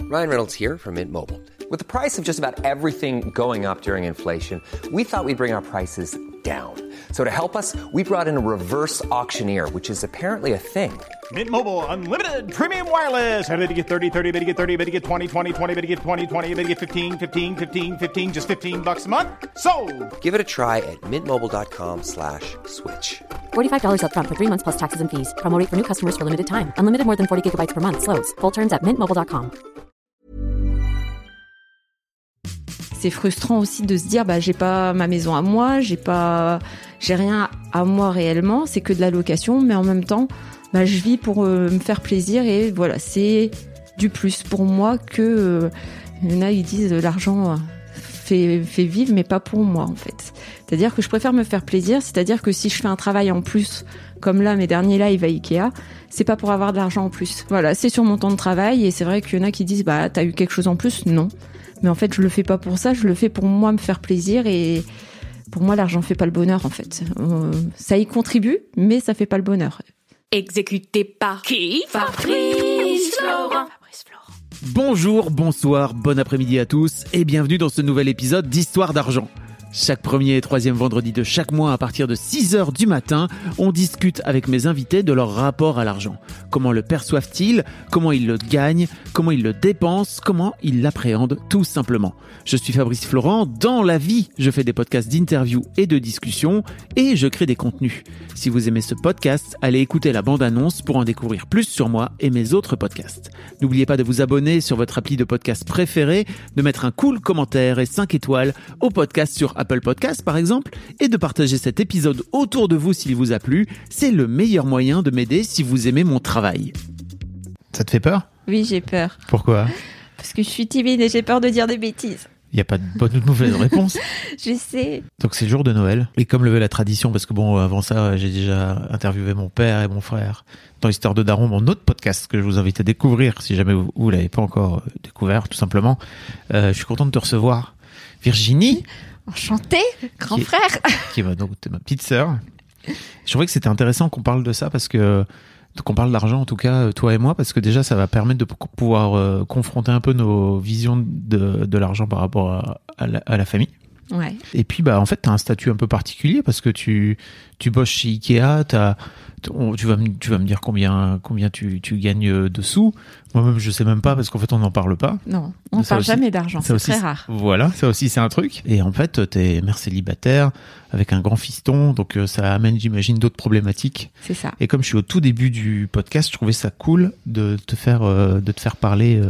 Ryan Reynolds here from Mint Mobile. With the price of just about everything going up during inflation, we thought we'd bring our prices down. So to help us, we brought in a reverse auctioneer, which is apparently a thing. Mint Mobile Unlimited Premium Wireless. How to get 30, 30, bit to get 30, bit to get 20, 20, 20, bit to get 20, 20, bit to get 15, 15, 15, 15, just $15 a month? Sold! Give it a try at mintmobile.com/switch. $45 up front for 3 months plus taxes and fees. Promo rate for new customers for limited time. Unlimited more than 40 gigabytes per month. Slows full terms at mintmobile.com. C'est frustrant aussi de se dire j'ai pas ma maison à moi, j'ai rien à moi réellement, c'est que de la location, mais en même temps je vis pour me faire plaisir et voilà, c'est du plus pour moi que il y en a, ils disent l'argent fait vivre, mais pas pour moi en fait. C'est-à-dire que je préfère me faire plaisir, c'est-à-dire que si je fais un travail en plus, comme là mes derniers lives à Ikea, c'est pas pour avoir de l'argent en plus. Voilà, c'est sur mon temps de travail et c'est vrai qu'il y en a qui disent t'as eu quelque chose en plus, non. Mais en fait, je le fais pas pour ça, je le fais pour moi me faire plaisir et pour moi, l'argent fait pas le bonheur en fait. Ça y contribue, mais ça fait pas le bonheur. Exécuté par qui? Fabrice Florent. Bonjour, bonsoir, bon après-midi à tous et bienvenue dans ce nouvel épisode d'Histoire d'argent. Chaque premier et troisième vendredi de chaque mois à partir de 6h du matin, on discute avec mes invités de leur rapport à l'argent. Comment le perçoivent-ils? Comment ils le gagnent? Comment ils le dépensent? Comment ils l'appréhendent tout simplement? Je suis Fabrice Florent. Dans la vie, je fais des podcasts d'interviews et de discussions et je crée des contenus. Si vous aimez ce podcast, allez écouter la bande-annonce pour en découvrir plus sur moi et mes autres podcasts. N'oubliez pas de vous abonner sur votre appli de podcast préféré, de mettre un cool commentaire et 5 étoiles au podcast sur Apple Podcast par exemple, et de partager cet épisode autour de vous s'il vous a plu. C'est le meilleur moyen de m'aider si vous aimez mon travail. Ça te fait peur? Oui, j'ai peur. Pourquoi? Parce que je suis timide et j'ai peur de dire des bêtises. Il n'y a pas de bonne ou de mauvaise réponse. Je sais. Donc c'est le jour de Noël. Et comme le veut la tradition, parce que avant ça, j'ai déjà interviewé mon père et mon frère dans l'Histoire de Daron, mon autre podcast que je vous invite à découvrir si jamais vous ne l'avez pas encore découvert, tout simplement. Je suis content de te recevoir. Virginie. Enchantée, grand frère. Qui est ma petite sœur. Je trouvais que c'était intéressant qu'on parle de ça parce que qu'on parle d'argent en tout cas, toi et moi, parce que déjà ça va permettre de pouvoir confronter un peu nos visions de l'argent par rapport à la famille. Ouais. Et puis en fait t'as un statut un peu particulier parce que tu bosses chez Ikea, tu vas me dire combien tu gagnes de sous. Moi-même je sais même pas parce qu'en fait on n'en parle pas. Non, on parle jamais d'argent, c'est très rare. Voilà, ça aussi c'est un truc. Et en fait t'es mère célibataire avec un grand fiston, donc ça amène j'imagine d'autres problématiques. C'est ça. Et comme je suis au tout début du podcast, je trouvais ça cool de te faire parler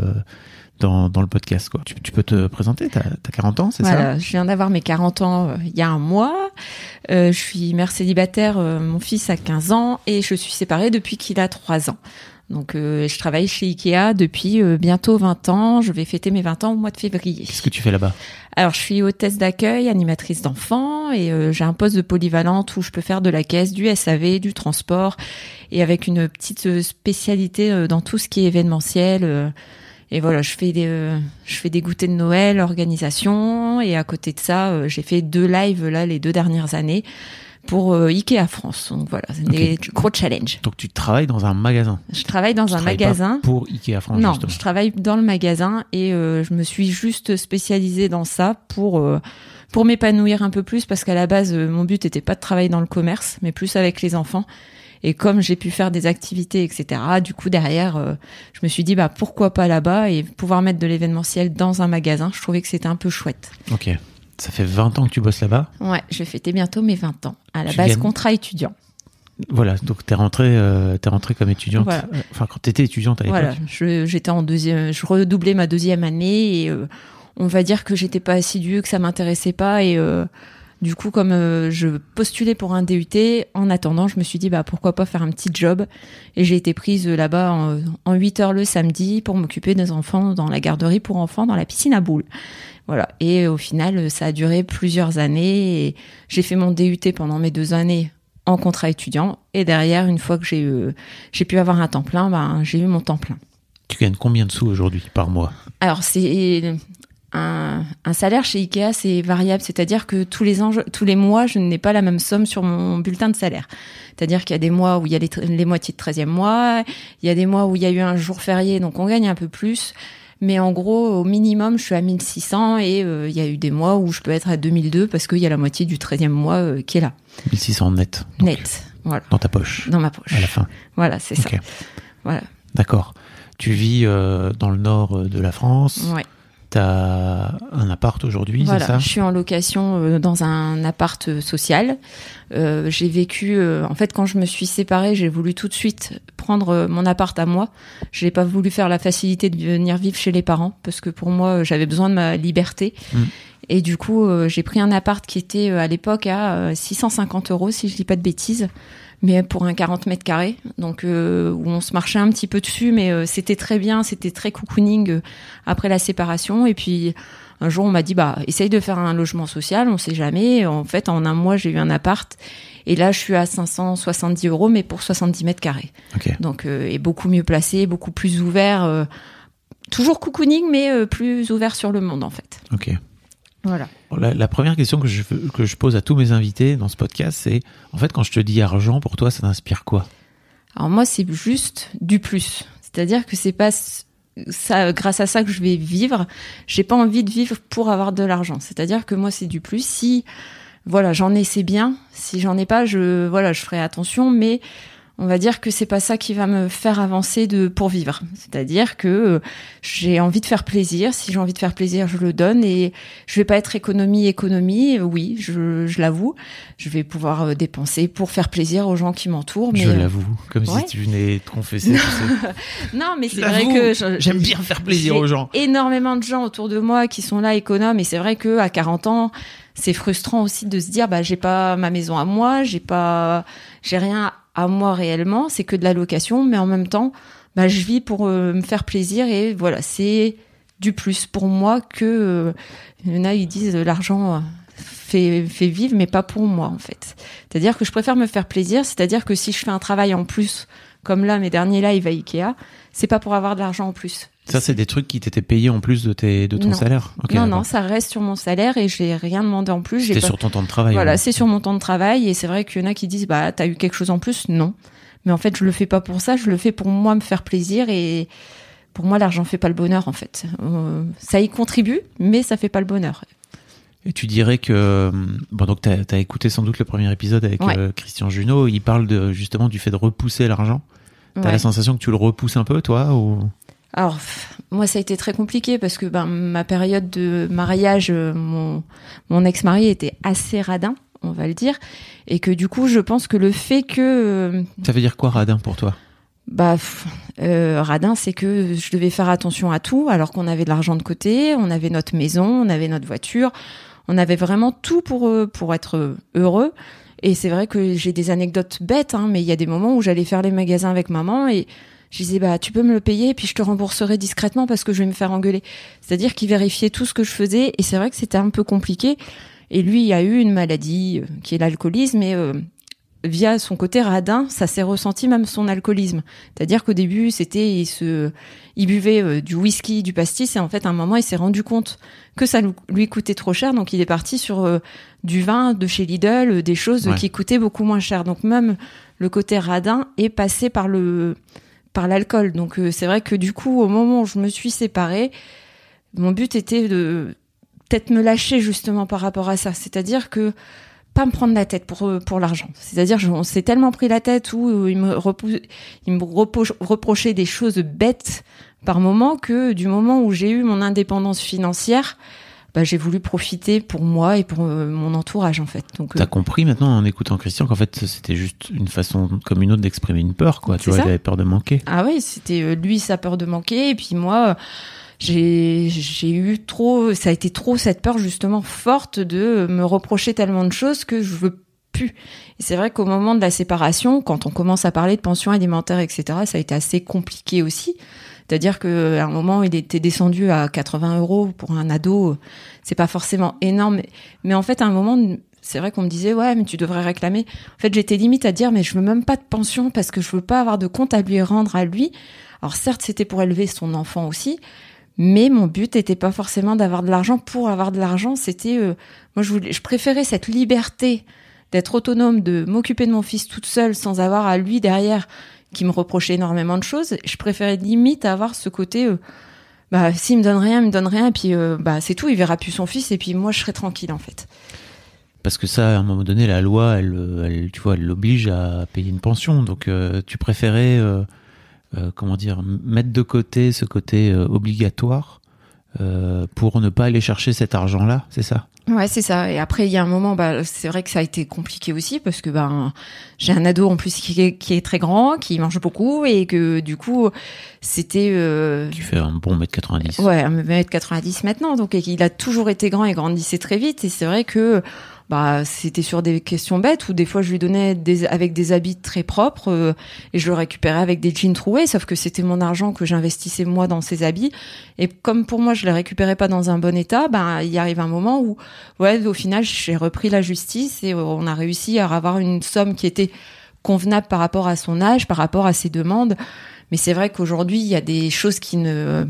dans le podcast, quoi. Tu peux te présenter, t'as 40 ans, c'est ça? Je viens d'avoir mes 40 ans il y a un mois. Je suis mère célibataire, mon fils a 15 ans et je suis séparée depuis qu'il a 3 ans. Donc je travaille chez Ikea depuis bientôt 20 ans. Je vais fêter mes 20 ans au mois de février. Qu'est-ce que tu fais là-bas? Alors je suis hôtesse d'accueil, animatrice d'enfants et j'ai un poste de polyvalente où je peux faire de la caisse, du SAV, du transport et avec une petite spécialité dans tout ce qui est événementiel. Et voilà, je fais des goûters de Noël, organisation, et à côté de ça, j'ai fait 2 lives là les 2 dernières années pour Ikea France. Donc voilà, c'est des gros challenges. Donc tu travailles dans un magasin? Je travaille dans un magasin. Pas pour Ikea France? Non, justement. Je travaille dans le magasin et je me suis juste spécialisée dans ça pour m'épanouir un peu plus parce qu'à la base, mon but était pas de travailler dans le commerce, mais plus avec les enfants. Et comme j'ai pu faire des activités, etc., du coup, derrière, je me suis dit, pourquoi pas là-bas et pouvoir mettre de l'événementiel dans un magasin. Je trouvais que c'était un peu chouette. Ok. Ça fait 20 ans que tu bosses là-bas? Ouais, je vais fêter bientôt mes 20 ans. À la base, contrat étudiant. Voilà, donc t'es rentrée comme étudiante. Voilà. Enfin, quand t'étais étudiante à l'époque. Voilà, j'étais en deuxième, je redoublais ma 2e année et on va dire que j'étais pas assidue, que ça m'intéressait pas et du coup, comme je postulais pour un DUT, en attendant, je me suis dit pourquoi pas faire un petit job. Et j'ai été prise là-bas en 8 heures le samedi pour m'occuper des enfants dans la garderie pour enfants, dans la piscine à boules. Voilà. Et au final, ça a duré plusieurs années. Et j'ai fait mon DUT pendant mes 2 années en contrat étudiant. Et derrière, une fois que j'ai pu avoir un temps plein, j'ai eu mon temps plein. Tu gagnes combien de sous aujourd'hui par mois? Alors, c'est un salaire chez Ikea, c'est variable, c'est-à-dire que tous les mois, je n'ai pas la même somme sur mon bulletin de salaire. C'est-à-dire qu'il y a des mois où il y a les moitiés de 13e mois, il y a des mois où il y a eu un jour férié, donc on gagne un peu plus. Mais en gros, au minimum, je suis à 1600 et il y a eu des mois où je peux être à 2002 parce qu'il y a la moitié du 13e mois qui est là. 1600 net. Donc, Net, voilà. dans ta poche. Dans ma poche. À la fin. Voilà, c'est Ok. ça. Voilà. D'accord. Tu vis dans le nord de la France. Ouais. T'as un appart aujourd'hui, Voilà, c'est ça? je suis en location dans un appart social. J'ai vécu, en fait, quand je me suis séparée, j'ai voulu tout de suite prendre mon appart à moi. Je n'ai pas voulu faire la facilité de venir vivre chez les parents parce que pour moi, j'avais besoin de ma liberté. Et du coup, j'ai pris un appart qui était à l'époque à 650 €, si je dis pas de bêtises, mais pour un 40 mètres carrés. Donc, où on se marchait un petit peu dessus, mais c'était très bien, c'était très cocooning après la séparation. Et puis, un jour, on m'a dit, essaye de faire un logement social, on sait jamais. En fait, en un mois, j'ai eu un appart. Et là, je suis à 570 €, mais pour 70 mètres carrés. Ok. Donc, et beaucoup mieux placé, beaucoup plus ouvert. Toujours cocooning, mais plus ouvert sur le monde, en fait. Ok. Voilà. La première question que je pose à tous mes invités dans ce podcast, c'est, en fait, quand je te dis argent, pour toi, ça t'inspire quoi? Alors moi, c'est juste du plus. C'est-à-dire que c'est pas ça, grâce à ça que je vais vivre. J'ai pas envie de vivre pour avoir de l'argent. C'est-à-dire que moi, c'est du plus. Si, voilà, j'en ai, c'est bien. Si j'en ai pas, je ferai attention, mais on va dire que c'est pas ça qui va me faire avancer pour vivre. C'est-à-dire que j'ai envie de faire plaisir. Si j'ai envie de faire plaisir, je le donne et je vais pas être économie. Oui, je l'avoue. Je vais pouvoir dépenser pour faire plaisir aux gens qui m'entourent. Mais Je l'avoue, comme ouais. si tu venais te confesser. Tu sais. Non, mais c'est J'avoue, vrai que j'aime bien faire plaisir j'ai aux gens. Énormément de gens autour de moi qui sont là économes et c'est vrai que à 40 ans, c'est frustrant aussi de se dire j'ai pas ma maison à moi, j'ai rien à moi réellement, c'est que de la location, mais en même temps, je vis pour me faire plaisir et voilà, c'est du plus pour moi que il y en a, ils disent l'argent fait vivre, mais pas pour moi en fait. C'est-à-dire que je préfère me faire plaisir, c'est-à-dire que si je fais un travail en plus, comme là mes derniers lives à Ikea, c'est pas pour avoir de l'argent en plus. Ça, c'est des trucs qui t'étaient payés en plus de ton Non. salaire? Okay, non, d'accord. non, ça reste sur mon salaire et j'ai rien demandé en plus. C'était sur ton temps de travail. Voilà, ouais. c'est sur mon temps de travail et c'est vrai qu'il y en a qui disent t'as eu quelque chose en plus? Non. Mais en fait, je le fais pas pour ça, je le fais pour moi me faire plaisir et pour moi, l'argent fait pas le bonheur en fait. Ça y contribue, mais ça fait pas le bonheur. Et tu dirais que donc t'as écouté sans doute le premier épisode avec Ouais. Christian Junot, il parle justement du fait de repousser l'argent. T'as Ouais. la sensation que tu le repousses un peu, toi, ou... Alors, moi, ça a été très compliqué parce que ma période de mariage, mon ex-mari était assez radin, on va le dire, et que du coup, je pense que le fait que Ça veut dire quoi, radin, pour toi? radin, c'est que je devais faire attention à tout, alors qu'on avait de l'argent de côté, on avait notre maison, on avait notre voiture, on avait vraiment tout pour être heureux. Et c'est vrai que j'ai des anecdotes bêtes, mais il y a des moments où j'allais faire les magasins avec maman et je disais, tu peux me le payer et puis je te rembourserai discrètement parce que je vais me faire engueuler. C'est-à-dire qu'il vérifiait tout ce que je faisais et c'est vrai que c'était un peu compliqué. Et lui, il a eu une maladie qui est l'alcoolisme et via son côté radin, ça s'est ressenti même son alcoolisme. C'est-à-dire qu'au début, il buvait du whisky, du pastis et en fait, à un moment, il s'est rendu compte que ça lui coûtait trop cher. Donc, il est parti sur du vin de chez Lidl, des choses qui coûtaient beaucoup moins cher. Donc, même le côté radin est passé par l'alcool. Donc, c'est vrai que du coup, au moment où je me suis séparée, mon but était de peut-être me lâcher justement par rapport à ça. C'est-à-dire que pas me prendre la tête pour l'argent. C'est-à-dire, on s'est tellement pris la tête où il me reprochait des choses bêtes par moment que du moment où j'ai eu mon indépendance financière, j'ai voulu profiter pour moi et pour mon entourage en fait. Donc, T'as compris maintenant en écoutant Christian qu'en fait c'était juste une façon comme une autre d'exprimer une peur, quoi. Tu vois, il avait peur de manquer. Ah oui, c'était lui sa peur de manquer et puis moi. J'ai eu ça a été trop cette peur justement forte de me reprocher tellement de choses que je veux plus. Et c'est vrai qu'au moment de la séparation, quand on commence à parler de pension alimentaire, etc., ça a été assez compliqué aussi. C'est-à-dire qu'à un moment, il était descendu à 80 € pour un ado. C'est pas forcément énorme. Mais en fait, à un moment, c'est vrai qu'on me disait, ouais, mais tu devrais réclamer. En fait, j'étais limite à dire, mais je veux même pas de pension parce que je veux pas avoir de compte à lui rendre à lui. Alors certes, c'était pour élever son enfant aussi. Mais mon but n'était pas forcément d'avoir de l'argent pour avoir de l'argent. C'était, moi, je préférais cette liberté d'être autonome, de m'occuper de mon fils toute seule sans avoir à lui derrière qui me reprochait énormément de choses. Je préférais limite avoir ce côté, bah s'il me donne rien, et puis bah c'est tout, il verra plus son fils et puis moi je serai tranquille en fait. Parce que ça, à un moment donné, la loi, elle tu vois, elle l'oblige à payer une pension. Donc, tu préférais, mettre de côté ce côté obligatoire pour ne pas aller chercher cet argent-là, c'est ça ? Ouais, c'est ça. Et après, il y a un moment, bah, c'est vrai que ça a été compliqué aussi parce que j'ai un ado en plus qui est très grand, qui mange beaucoup et que du coup, c'était. Qui fait un bon 1m90. Ouais, 1m90 maintenant. Donc, il a toujours été grand et grandissait très vite. Et c'est vrai que bah c'était sur des questions bêtes où des fois je lui donnais avec des habits très propres et je le récupérais avec des jeans troués, sauf que c'était mon argent que j'investissais moi dans ces habits et comme pour moi je les récupérais pas dans un bon état, ben il arrive un moment où au final j'ai repris la justice et on a réussi à avoir une somme qui était convenable par rapport à son âge, par rapport à ses demandes. Mais c'est vrai qu'aujourd'hui il y a des choses qui ne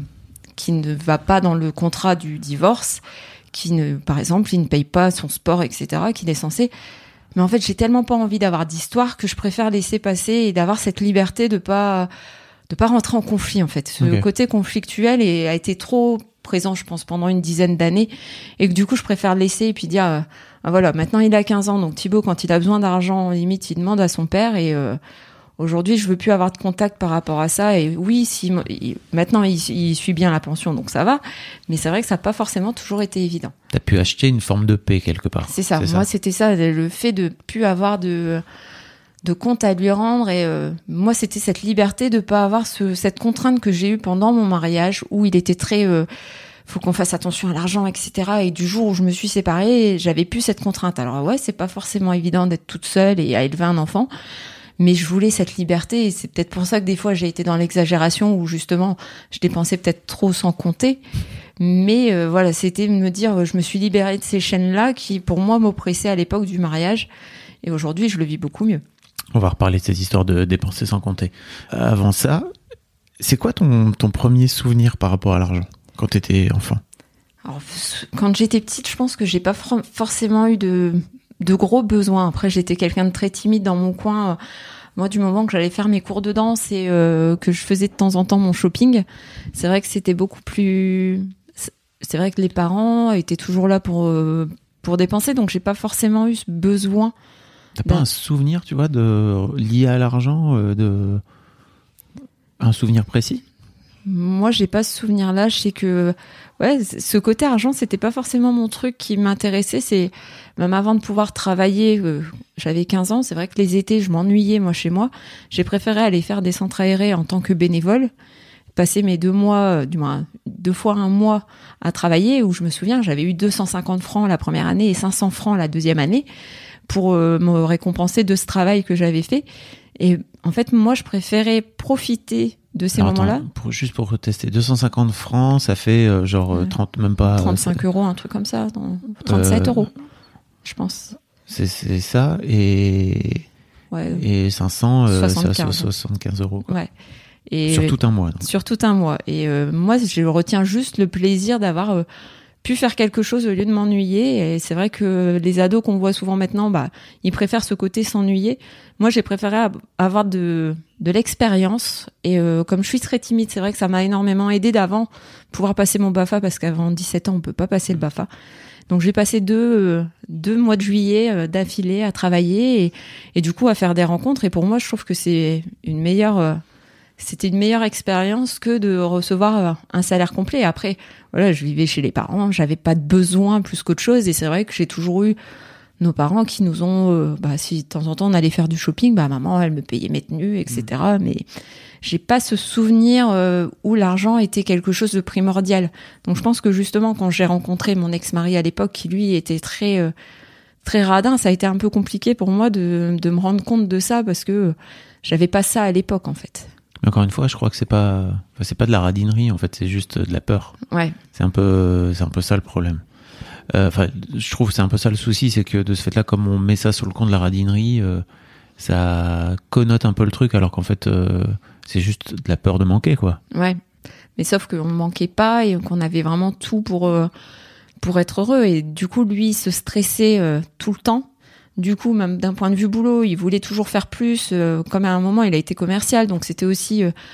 va pas dans le contrat du divorce. Par exemple, il ne paye pas son sport, etc., qu'il est censé. Mais en fait, j'ai tellement pas envie d'avoir d'histoire que je préfère laisser passer et d'avoir cette liberté de pas rentrer en conflit, en fait. Ce côté conflictuel a été trop présent, je pense, pendant une dizaine d'années. Et que du coup, je préfère laisser et puis dire, voilà, maintenant il a 15 ans, donc Thibaut, quand il a besoin d'argent, limite, il demande à son père et, aujourd'hui, je veux plus avoir de contact par rapport à ça. Et oui, maintenant, il suit bien la pension, donc ça va. Mais c'est vrai que ça n'a pas forcément toujours été évident. T'as pu acheter une forme de paix quelque part. C'est ça. Moi, c'était ça, le fait de plus avoir de compte à lui rendre. Et moi, c'était cette liberté de pas avoir cette contrainte que j'ai eue pendant mon mariage, où il était très... faut qu'on fasse attention à l'argent, etc. Et du jour où je me suis séparée, j'avais plus cette contrainte. Alors ouais, c'est pas forcément évident d'être toute seule et à élever un enfant. Mais je voulais cette liberté et c'est peut-être pour ça que des fois j'ai été dans l'exagération où justement je dépensais peut-être trop sans compter. Mais voilà, c'était de me dire je me suis libérée de ces chaînes-là qui pour moi m'oppressaient à l'époque du mariage et aujourd'hui je le vis beaucoup mieux. On va reparler de cette histoire de dépenser sans compter. Avant ça, c'est quoi ton premier souvenir par rapport à l'argent quand t'étais enfant ? Alors, quand j'étais petite, je pense que j'ai pas forcément eu de gros besoins. Après, j'étais quelqu'un de très timide dans mon coin. Moi, du moment que j'allais faire mes cours de danse et que je faisais de temps en temps mon shopping, c'est vrai que c'était beaucoup plus... C'est vrai que les parents étaient toujours là pour dépenser, donc j'ai pas forcément eu ce besoin. T'as pas un souvenir, tu vois, lié à l'argent, un souvenir précis ? Moi, j'ai pas ce souvenir-là. Je sais que, ce côté argent, c'était pas forcément mon truc qui m'intéressait. C'est même avant de pouvoir travailler, j'avais 15 ans. C'est vrai que les étés, je m'ennuyais moi chez moi. J'ai préféré aller faire des centres aérés en tant que bénévole, passer mes 2 mois, du moins 2 fois un mois à travailler. Où je me souviens, j'avais eu 250 francs la première année et 500 francs la deuxième année pour me récompenser de ce travail que j'avais fait. Et en fait, moi, je préférais profiter de ces moments-là. Juste pour tester, 250 francs, ça fait 30, même pas... 35 euros, un truc comme ça, 37 euros, je pense. C'est ça, et 500, 75 euros. Quoi. Ouais. Et sur tout un mois. Donc. Sur tout un mois. Et moi, je retiens juste le plaisir d'avoir... pu faire quelque chose au lieu de m'ennuyer. Et c'est vrai que les ados qu'on voit souvent maintenant, ils préfèrent ce côté s'ennuyer. Moi, j'ai préféré avoir de l'expérience. Et comme je suis très timide, c'est vrai que ça m'a énormément aidé d'avant pouvoir passer mon BAFA parce qu'avant 17 ans, on peut pas passer le BAFA. Donc, j'ai passé deux mois de juillet d'affilée à travailler et du coup à faire des rencontres. Et pour moi, je trouve que c'est c'était une meilleure expérience que de recevoir un salaire complet. Après, voilà, je vivais chez les parents, j'avais pas de besoin plus qu'autre chose. Et c'est vrai que j'ai toujours eu nos parents qui nous ont... si de temps en temps on allait faire du shopping, maman, elle me payait mes tenues, etc. Mais j'ai pas ce souvenir où l'argent était quelque chose de primordial. Donc je pense que justement, quand j'ai rencontré mon ex-mari à l'époque, qui lui était très radin, ça a été un peu compliqué pour moi de me rendre compte de ça parce que j'avais pas ça à l'époque, en fait. Encore une fois, je crois que c'est pas de la radinerie, en fait, c'est juste de la peur. Ouais. C'est un peu ça le problème. Je trouve que c'est un peu ça le souci, c'est que de ce fait-là, comme on met ça sur le compte de la radinerie, ça connote un peu le truc, alors qu'en fait, c'est juste de la peur de manquer, quoi. Ouais. Mais sauf qu'on ne manquait pas et qu'on avait vraiment tout pour être heureux. Et du coup, lui, il se stressait tout le temps. Du coup, même d'un point de vue boulot, il voulait toujours faire plus. Comme à un moment, il a été commercial, donc c'était aussi...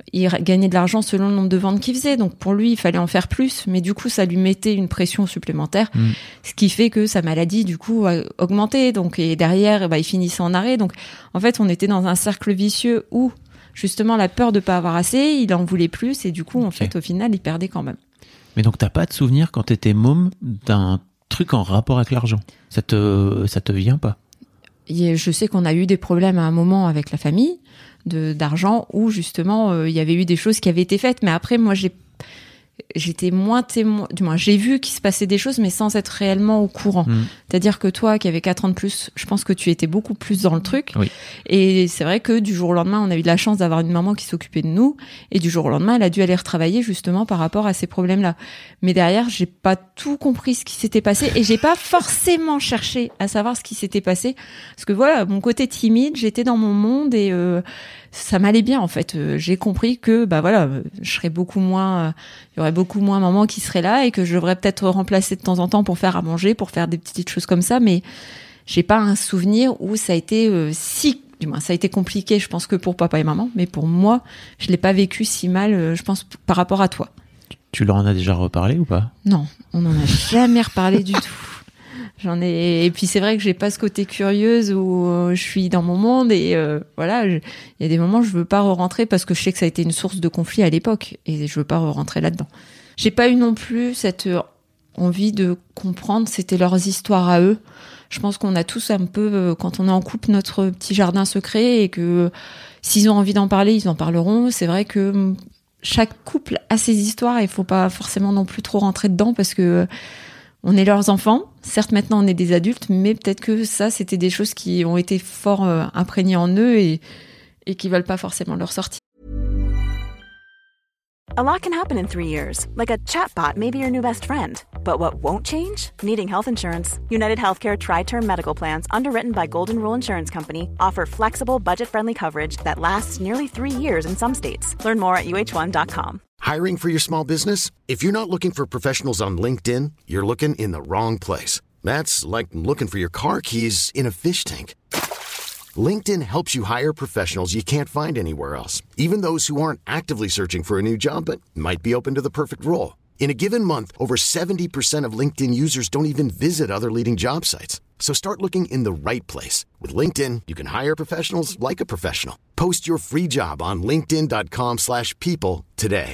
il gagnait de l'argent selon le nombre de ventes qu'il faisait. Donc pour lui, il fallait en faire plus. Mais du coup, ça lui mettait une pression supplémentaire. Ce qui fait que sa maladie, du coup, a augmenté. Donc, et derrière, il finissait en arrêt. Donc, en fait, on était dans un cercle vicieux où, justement, la peur de pas avoir assez, il en voulait plus. Et du coup, en fait, au final, il perdait quand même. Mais donc, t'as pas de souvenir quand t'étais môme d'un truc en rapport avec l'argent? Ça te vient pas? Et je sais qu'on a eu des problèmes à un moment avec la famille d'argent où justement il y avait eu des choses qui avaient été faites. Mais après, moi, j'étais moins témoin, du moins j'ai vu qu'il se passait des choses mais sans être réellement au courant. C'est-à-dire que toi qui avais 4 ans de plus, je pense que tu étais beaucoup plus dans le truc. Oui. Et c'est vrai que du jour au lendemain, on a eu de la chance d'avoir une maman qui s'occupait de nous et du jour au lendemain, elle a dû aller retravailler justement par rapport à ces problèmes-là. Mais derrière, j'ai pas tout compris ce qui s'était passé et j'ai pas forcément cherché à savoir ce qui s'était passé parce que voilà, mon côté timide, j'étais dans mon monde et ça m'allait bien en fait. J'ai compris que je serais beaucoup moins, il y aurait beaucoup moins maman qui serait là et que je devrais peut-être remplacer de temps en temps pour faire à manger, pour faire des petites choses comme ça. Mais j'ai pas un souvenir où ça a été du moins ça a été compliqué. Je pense que pour papa et maman, mais pour moi, je l'ai pas vécu si mal. Je pense par rapport à toi. Tu leur en as déjà reparlé ou pas? Non, on n'en a jamais reparlé du tout. Et puis c'est vrai que j'ai pas ce côté curieuse où je suis dans mon monde et il y a des moments où je veux pas re-rentrer parce que je sais que ça a été une source de conflit à l'époque et je veux pas re-rentrer là-dedans. J'ai pas eu non plus cette envie de comprendre, c'était leurs histoires à eux. Je pense qu'on a tous un peu, quand on est en couple, notre petit jardin secret et que s'ils ont envie d'en parler, ils en parleront. C'est vrai que chaque couple a ses histoires et il faut pas forcément non plus trop rentrer dedans parce que on est leurs enfants. Certes, maintenant, on est des adultes, mais peut-être que ça, c'était des choses qui ont été fort imprégnées en eux et qui veulent pas forcément leur sortir. A lot can happen in 3 years, like a chatbot may be your new best friend. But what won't change? Needing health insurance. United Healthcare Tri-Term Medical Plans, underwritten by Golden Rule Insurance Company, offer flexible, budget-friendly coverage that lasts nearly 3 years in some states. Learn more at uh1.com. Hiring for your small business? If you're not looking for professionals on LinkedIn, you're looking in the wrong place. That's like looking for your car keys in a fish tank. LinkedIn helps you hire professionals you can't find anywhere else, even those who aren't actively searching for a new job but might be open to the perfect role. In a given month, over 70% of LinkedIn users don't even visit other leading job sites. So start looking in the right place. With LinkedIn, you can hire professionals like a professional. Post your free job on linkedin.com/people today.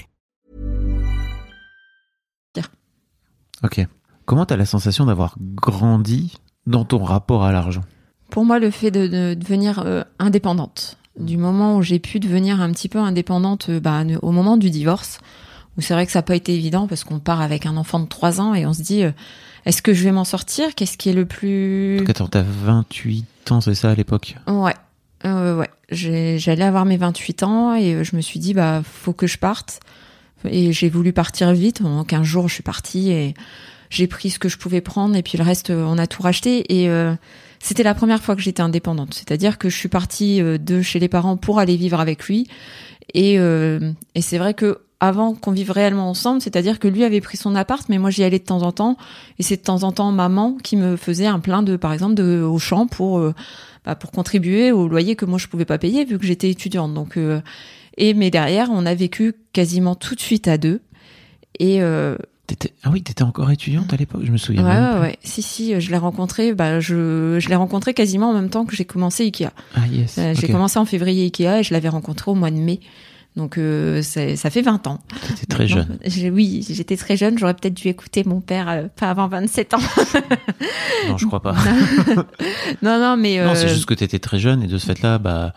Ok. Comment t'as la sensation d'avoir grandi dans ton rapport à l'argent? Pour moi, le fait de devenir indépendante, du moment où j'ai pu devenir un petit peu indépendante au moment du divorce, où c'est vrai que ça n'a pas été évident parce qu'on part avec un enfant de 3 ans et on se dit est-ce que je vais m'en sortir? Qu'est-ce qui est le plus... Attends, t'as 28 ans, c'est ça à l'époque? Ouais. J'allais avoir mes 28 ans et je me suis dit faut que je parte. Et j'ai voulu partir vite. En 15 jours, je suis partie et j'ai pris ce que je pouvais prendre et puis le reste, on a tout racheté. Et c'était la première fois que j'étais indépendante. C'est-à-dire que je suis partie de chez les parents pour aller vivre avec lui. Et c'est vrai que avant qu'on vive réellement ensemble, c'est-à-dire que lui avait pris son appart, mais moi j'y allais de temps en temps. Et c'est de temps en temps maman qui me faisait un plein par exemple, au champ pour contribuer au loyer que moi je pouvais pas payer vu que j'étais étudiante. Donc mais derrière, on a vécu quasiment tout de suite à deux. Et t'étais encore étudiante à l'époque, je me souviens même plus. Ouais. Si, je l'ai rencontré. Je l'ai rencontré quasiment en même temps que j'ai commencé Ikea. Ah yes. J'ai commencé en février Ikea et je l'avais rencontré au mois de mai. Donc ça fait 20 ans. T'étais très jeune. Oui, j'étais très jeune. J'aurais peut-être dû écouter mon père pas avant 27 ans. Non, je crois pas. non, mais non, c'est juste que t'étais très jeune et de ce fait-là,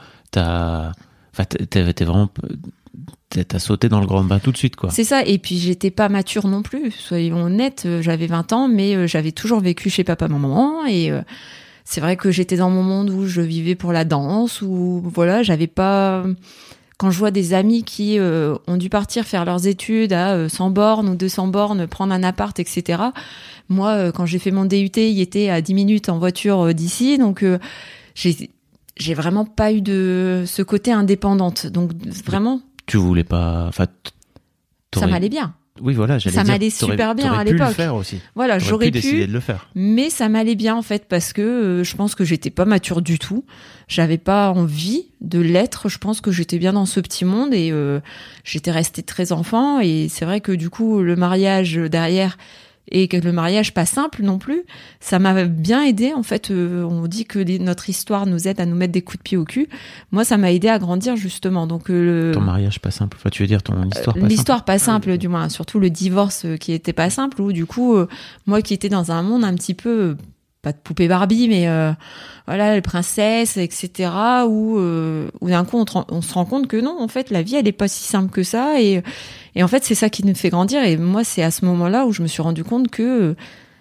t'es vraiment, t'as sauté dans le grand bain tout de suite, quoi. C'est ça. Et puis j'étais pas mature non plus. Soyons honnêtes, j'avais 20 ans, mais j'avais toujours vécu chez papa, maman, et c'est vrai que j'étais dans mon monde où je vivais pour la danse, où voilà, j'avais pas. Quand je vois des amis qui ont dû partir faire leurs études à 100 bornes ou 200 bornes, prendre un appart, etc. Moi, quand j'ai fait mon DUT, il était à 10 minutes en voiture d'ici. Donc, j'ai vraiment pas eu de ce côté indépendante. Donc, vraiment... Tu voulais pas... Ça m'allait bien. Oui, voilà, j'allais ça dire, m'allait super bien à pu l'époque. le faire aussi. Voilà, T'aurais j'aurais pu décider de le faire. mais ça m'allait bien en fait parce que je pense que j'étais pas mature du tout. J'avais pas envie de l'être. Je pense que j'étais bien dans ce petit monde et j'étais restée très enfant. Et c'est vrai que du coup, le mariage derrière et que le mariage pas simple non plus, ça m'a bien aidé en fait. On dit que notre histoire nous aide à nous mettre des coups de pied au cul. Moi, ça m'a aidé à grandir justement. Donc ton mariage pas simple. Enfin, tu veux dire ton histoire pas simple. L'histoire pas simple, du moins. Surtout le divorce qui était pas simple. Où du coup, moi qui étais dans un monde un petit peu pas de poupée Barbie, mais voilà, les princesses, etc. Où d'un coup on se rend compte que non, en fait, la vie elle est pas si simple que ça, et en fait c'est ça qui nous fait grandir. Et moi c'est à ce moment-là où je me suis rendu compte que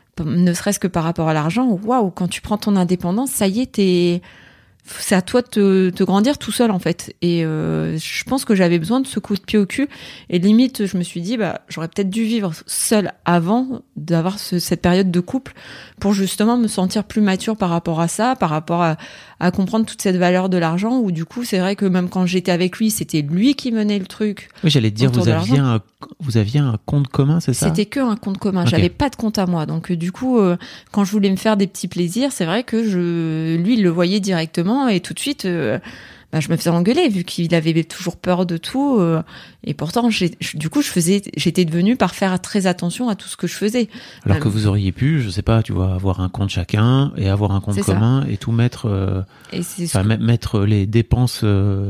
ne serait-ce que par rapport à l'argent, waouh, quand tu prends ton indépendance, ça y est, c'est à toi de te grandir tout seul en fait. Et je pense que j'avais besoin de ce coup de pied au cul. Et limite, je me suis dit, j'aurais peut-être dû vivre seule avant d'avoir cette période de couple pour justement me sentir plus mature par rapport à ça, par rapport à comprendre toute cette valeur de l'argent. Où du coup, c'est vrai que même quand j'étais avec lui, c'était lui qui menait le truc. Oui, j'allais te dire, vous aviez un compte commun, c'est ça ? C'était que un compte commun. Okay. J'avais pas de compte à moi. Donc du coup, quand je voulais me faire des petits plaisirs, c'est vrai que lui, il le voyait directement. Et tout de suite, je me faisais engueuler vu qu'il avait toujours peur de tout. Et pourtant, j'étais devenue par faire très attention à tout ce que je faisais. Alors que vous auriez pu, je sais pas, tu vois, avoir un compte chacun et avoir un compte commun et tout mettre, mettre les dépenses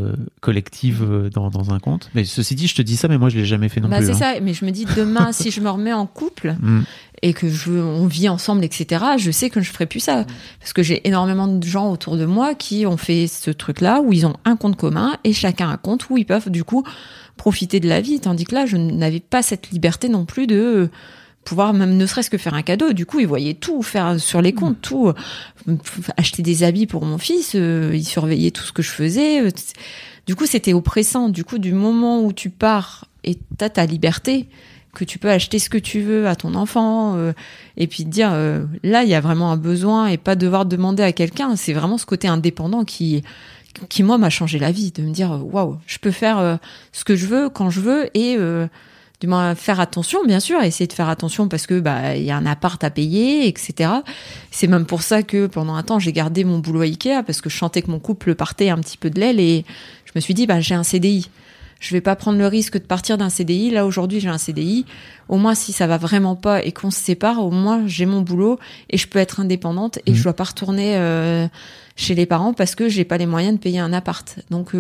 collectives dans un compte. Mais ceci dit, je te dis ça, mais moi je l'ai jamais fait non plus. C'est ça. Mais je me dis demain, si je me remets en couple. Et que on vit ensemble, etc., je sais que je ferai plus ça. Parce que j'ai énormément de gens autour de moi qui ont fait ce truc-là, où ils ont un compte commun et chacun un compte où ils peuvent, du coup, profiter de la vie. Tandis que là, je n'avais pas cette liberté non plus de pouvoir même ne serait-ce que faire un cadeau. Du coup, ils voyaient tout faire sur les comptes, tout. Acheter des habits pour mon fils, ils surveillaient tout ce que je faisais. Du coup, c'était oppressant. Du coup, du moment où tu pars et t'as ta liberté, que tu peux acheter ce que tu veux à ton enfant, et puis te dire là il y a vraiment un besoin, et pas devoir demander à quelqu'un. C'est vraiment ce côté indépendant qui moi m'a changé la vie, de me dire waouh, je peux faire ce que je veux quand je veux, et du moins faire attention, bien sûr, essayer de faire attention parce que il y a un appart à payer, etc. C'est même pour ça que pendant un temps j'ai gardé mon boulot à Ikea, parce que je sentais que mon couple partait un petit peu de l'aile, et je me suis dit j'ai un CDI. Je vais pas prendre le risque de partir d'un CDI. Là, aujourd'hui, j'ai un CDI. Au moins, si ça va vraiment pas et qu'on se sépare, au moins, j'ai mon boulot et je peux être indépendante et je dois pas retourner chez les parents parce que j'ai pas les moyens de payer un appart. Donc,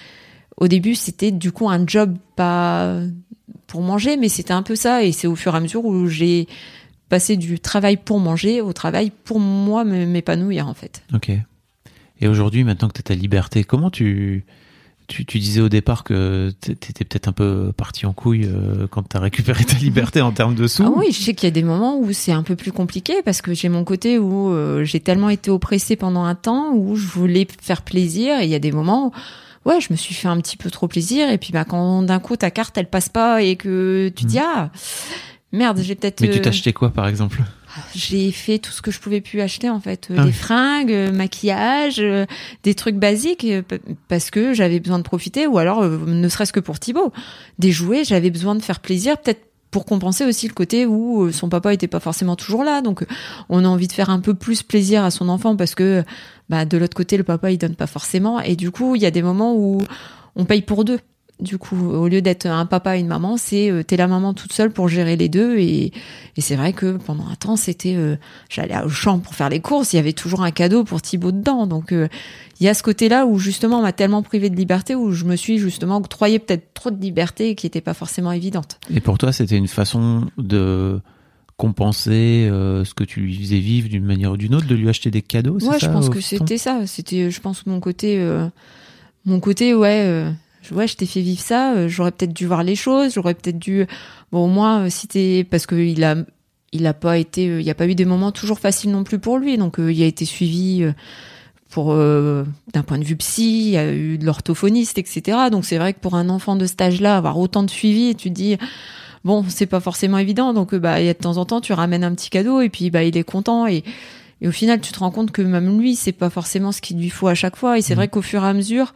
au début, c'était du coup un job pas pour manger, mais c'était un peu ça. Et c'est au fur et à mesure où j'ai passé du travail pour manger au travail pour moi m'épanouir, en fait. Ok. Et aujourd'hui, maintenant que tu as ta liberté, comment tu disais au départ que t'étais peut-être un peu parti en couille quand t'as récupéré ta liberté en termes de sous. Ah oui, je sais qu'il y a des moments où c'est un peu plus compliqué parce que j'ai mon côté où j'ai tellement été oppressée pendant un temps où je voulais faire plaisir, et il y a des moments où je me suis fait un petit peu trop plaisir, et puis quand d'un coup ta carte elle passe pas et que tu dis merde, j'ai peut-être... Mais tu t'achetais quoi par exemple ? J'ai fait tout ce que je pouvais plus acheter en fait, des fringues, maquillage, des trucs basiques parce que j'avais besoin de profiter, ou alors ne serait-ce que pour Thibaut, des jouets, j'avais besoin de faire plaisir, peut-être pour compenser aussi le côté où son papa était pas forcément toujours là, donc on a envie de faire un peu plus plaisir à son enfant parce que de l'autre côté le papa il donne pas forcément, et du coup il y a des moments où on paye pour deux. Du coup, au lieu d'être un papa et une maman, t'es la maman toute seule pour gérer les deux, et c'est vrai que pendant un temps, c'était j'allais au champ pour faire les courses, il y avait toujours un cadeau pour Thibaut dedans. Donc il y a ce côté-là où justement on m'a tellement privée de liberté, où je me suis justement octroyé peut-être trop de liberté qui était pas forcément évidente. Et pour toi, c'était une façon de compenser ce que tu lui faisais vivre d'une manière ou d'une autre, de lui acheter des cadeaux, c'est ça ? Ouais, je pense que c'était ça. C'était, je pense, mon côté, je t'ai fait vivre ça, j'aurais peut-être dû voir les choses, j'aurais peut-être dû... Bon, au moins, parce que il a pas été... Il n'y a pas eu des moments toujours faciles non plus pour lui, donc il a été suivi d'un point de vue psy, il y a eu de l'orthophoniste, etc. Donc c'est vrai que pour un enfant de cet âge-là, avoir autant de suivi, tu te dis... Bon, c'est pas forcément évident, donc il y a de temps en temps, tu ramènes un petit cadeau, et puis il est content, et au final, tu te rends compte que même lui, c'est pas forcément ce qu'il lui faut à chaque fois, et c'est vrai qu'au fur et à mesure...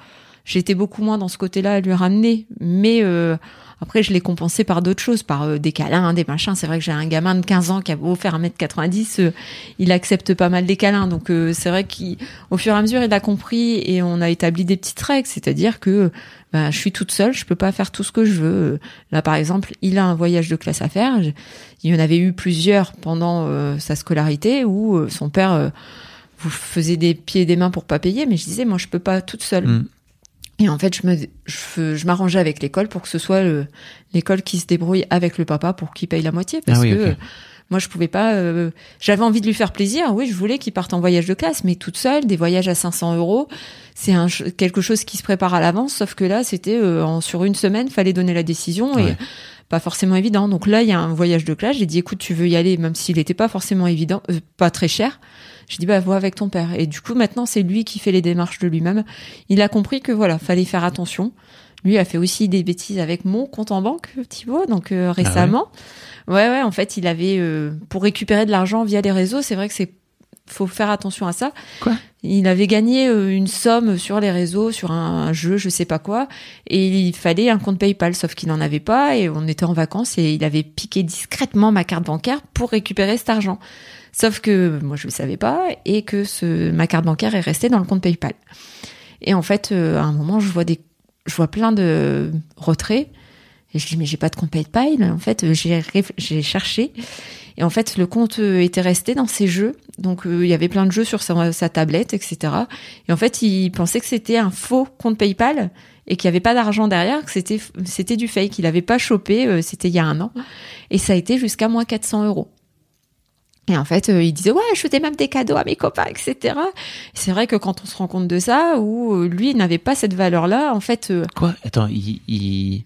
j'étais beaucoup moins dans ce côté-là à lui ramener. Mais après, je l'ai compensé par d'autres choses, par des câlins, des machins. C'est vrai que j'ai un gamin de 15 ans qui a beau faire 1m90, il accepte pas mal les câlins. Donc c'est vrai qu'au fur et à mesure, il a compris et on a établi des petites règles. C'est-à-dire que je suis toute seule, je peux pas faire tout ce que je veux. Là, par exemple, il a un voyage de classe à faire. Il y en avait eu plusieurs pendant sa scolarité où son père vous faisait des pieds et des mains pour pas payer. Mais je disais, moi, je peux pas toute seule. Et en fait, je m'arrangeais avec l'école pour que ce soit l'école qui se débrouille avec le papa pour qu'il paye la moitié. Parce que moi, je pouvais pas... j'avais envie de lui faire plaisir. Oui, je voulais qu'il parte en voyage de classe, mais toute seule, des voyages à 500 €, c'est quelque chose qui se prépare à l'avance. Sauf que là, c'était sur une semaine, fallait donner la décision et pas forcément évident. Donc là, il y a un voyage de classe. J'ai dit, écoute, tu veux y aller, même s'il n'était pas forcément évident, pas très cher. J'ai dit, vois avec ton père. Et du coup, maintenant, c'est lui qui fait les démarches de lui-même. Il a compris que fallait faire attention. Lui a fait aussi des bêtises avec mon compte en banque, Thibaut, donc récemment. Ouais, en fait, il avait, pour récupérer de l'argent via les réseaux, c'est vrai que faut faire attention à ça. Quoi ? Il avait gagné une somme sur les réseaux, sur un jeu, je sais pas quoi, et il fallait un compte PayPal, sauf qu'il n'en avait pas, et on était en vacances, et il avait piqué discrètement ma carte bancaire pour récupérer cet argent. Sauf que moi, je le savais pas, et que ma carte bancaire est restée dans le compte PayPal. Et en fait, à un moment, je vois plein de retraits, et je dis, mais j'ai pas de compte PayPal. En fait, j'ai cherché. Et en fait, le compte était resté dans ses jeux. Donc, il y avait plein de jeux sur sa tablette, etc. Et en fait, il pensait que c'était un faux compte PayPal et qu'il n'y avait pas d'argent derrière, que c'était du fake. Il n'avait pas chopé, c'était il y a 1 an. Et ça a été jusqu'à moins 400 €. Et en fait, il disait, ouais, je faisais même des cadeaux à mes copains, etc. Et c'est vrai que quand on se rend compte de ça, où lui, il n'avait pas cette valeur-là, en fait... Quoi ? Attends, il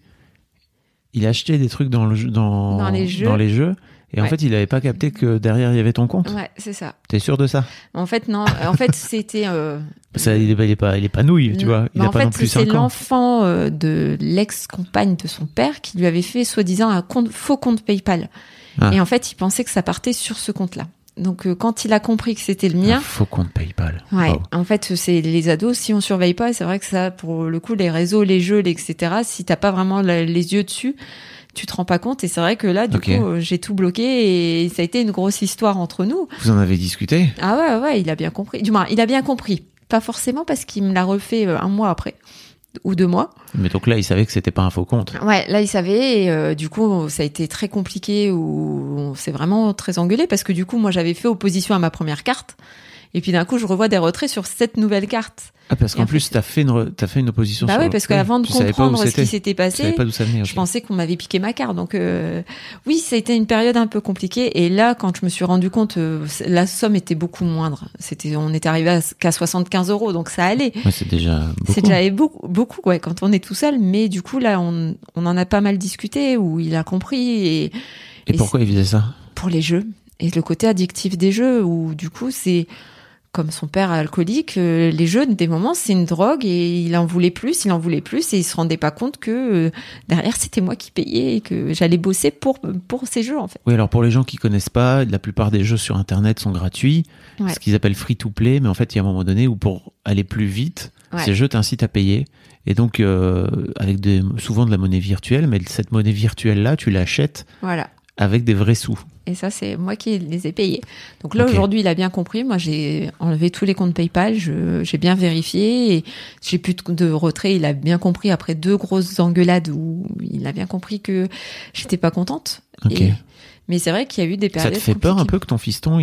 achetait des trucs dans les jeux. Et en fait, il n'avait pas capté que derrière, il y avait ton compte. Ouais, c'est ça. T'es sûr de ça ? En fait, non. En fait, c'était... Ça, il est pas nouille, tu vois. Il n'a pas non plus 5 ans. En fait, c'est l'enfant de l'ex-compagne de son père qui lui avait fait, soi-disant, un faux compte PayPal. Et en fait, il pensait que ça partait sur ce compte-là. Donc, quand il a compris que c'était le mien... Un faux compte PayPal. Ouais. Oh. En fait, c'est les ados, si on surveille pas, c'est vrai que ça, pour le coup, les réseaux, les jeux, etc., si t'as pas vraiment les yeux dessus, tu te rends pas compte. Et c'est vrai que là, du coup, j'ai tout bloqué et ça a été une grosse histoire entre nous. Vous en avez discuté ? Ah ouais, il a bien compris. Du moins, il a bien compris. Pas forcément parce qu'il me l'a refait 1 mois après. Ou 2 mois. Mais donc là, il savait que c'était pas un faux compte. Ouais, là, il savait. Et du coup, ça a été très compliqué où on s'est vraiment très engueulé parce que du coup, moi, j'avais fait opposition à ma première carte. Et puis d'un coup, je revois des retraits sur cette nouvelle carte. Ah, parce qu'en plus, t'as fait une opposition sur... Bah oui, parce qu'avant de comprendre ce qui s'était passé, pas d'où ça venait, je pensais qu'on m'avait piqué ma carte. Donc oui, ça a été une période un peu compliquée. Et là, quand je me suis rendu compte, la somme était beaucoup moindre. On était arrivé qu'à 75 €, donc ça allait. Ouais, c'est déjà beaucoup. C'est déjà beaucoup, ouais, quand on est tout seul. Mais du coup, là, on en a pas mal discuté, où il a compris. Et pourquoi il faisait ça ? Pour les jeux. Et le côté addictif des jeux, où du coup, c'est... Comme son père alcoolique, les jeux, des moments, c'est une drogue et il en voulait plus et il se rendait pas compte que derrière, c'était moi qui payais et que j'allais bosser pour ces jeux, en fait. Oui, alors pour les gens qui connaissent pas, la plupart des jeux sur Internet sont gratuits, ce qu'ils appellent free to play, mais en fait, il y a un moment donné où pour aller plus vite, ces jeux t'incitent à payer. Et donc, avec souvent de la monnaie virtuelle, mais cette monnaie virtuelle-là, tu l'achètes avec des vrais sous. Et ça, c'est moi qui les ai payés. Donc là, aujourd'hui, il a bien compris. Moi, j'ai enlevé tous les comptes PayPal. J'ai bien vérifié et j'ai plus de retrait. Il a bien compris après 2 grosses engueulades où il a bien compris que j'étais pas contente. Mais c'est vrai qu'il y a eu des périodes. Ça te fait peur un peu que ton fiston,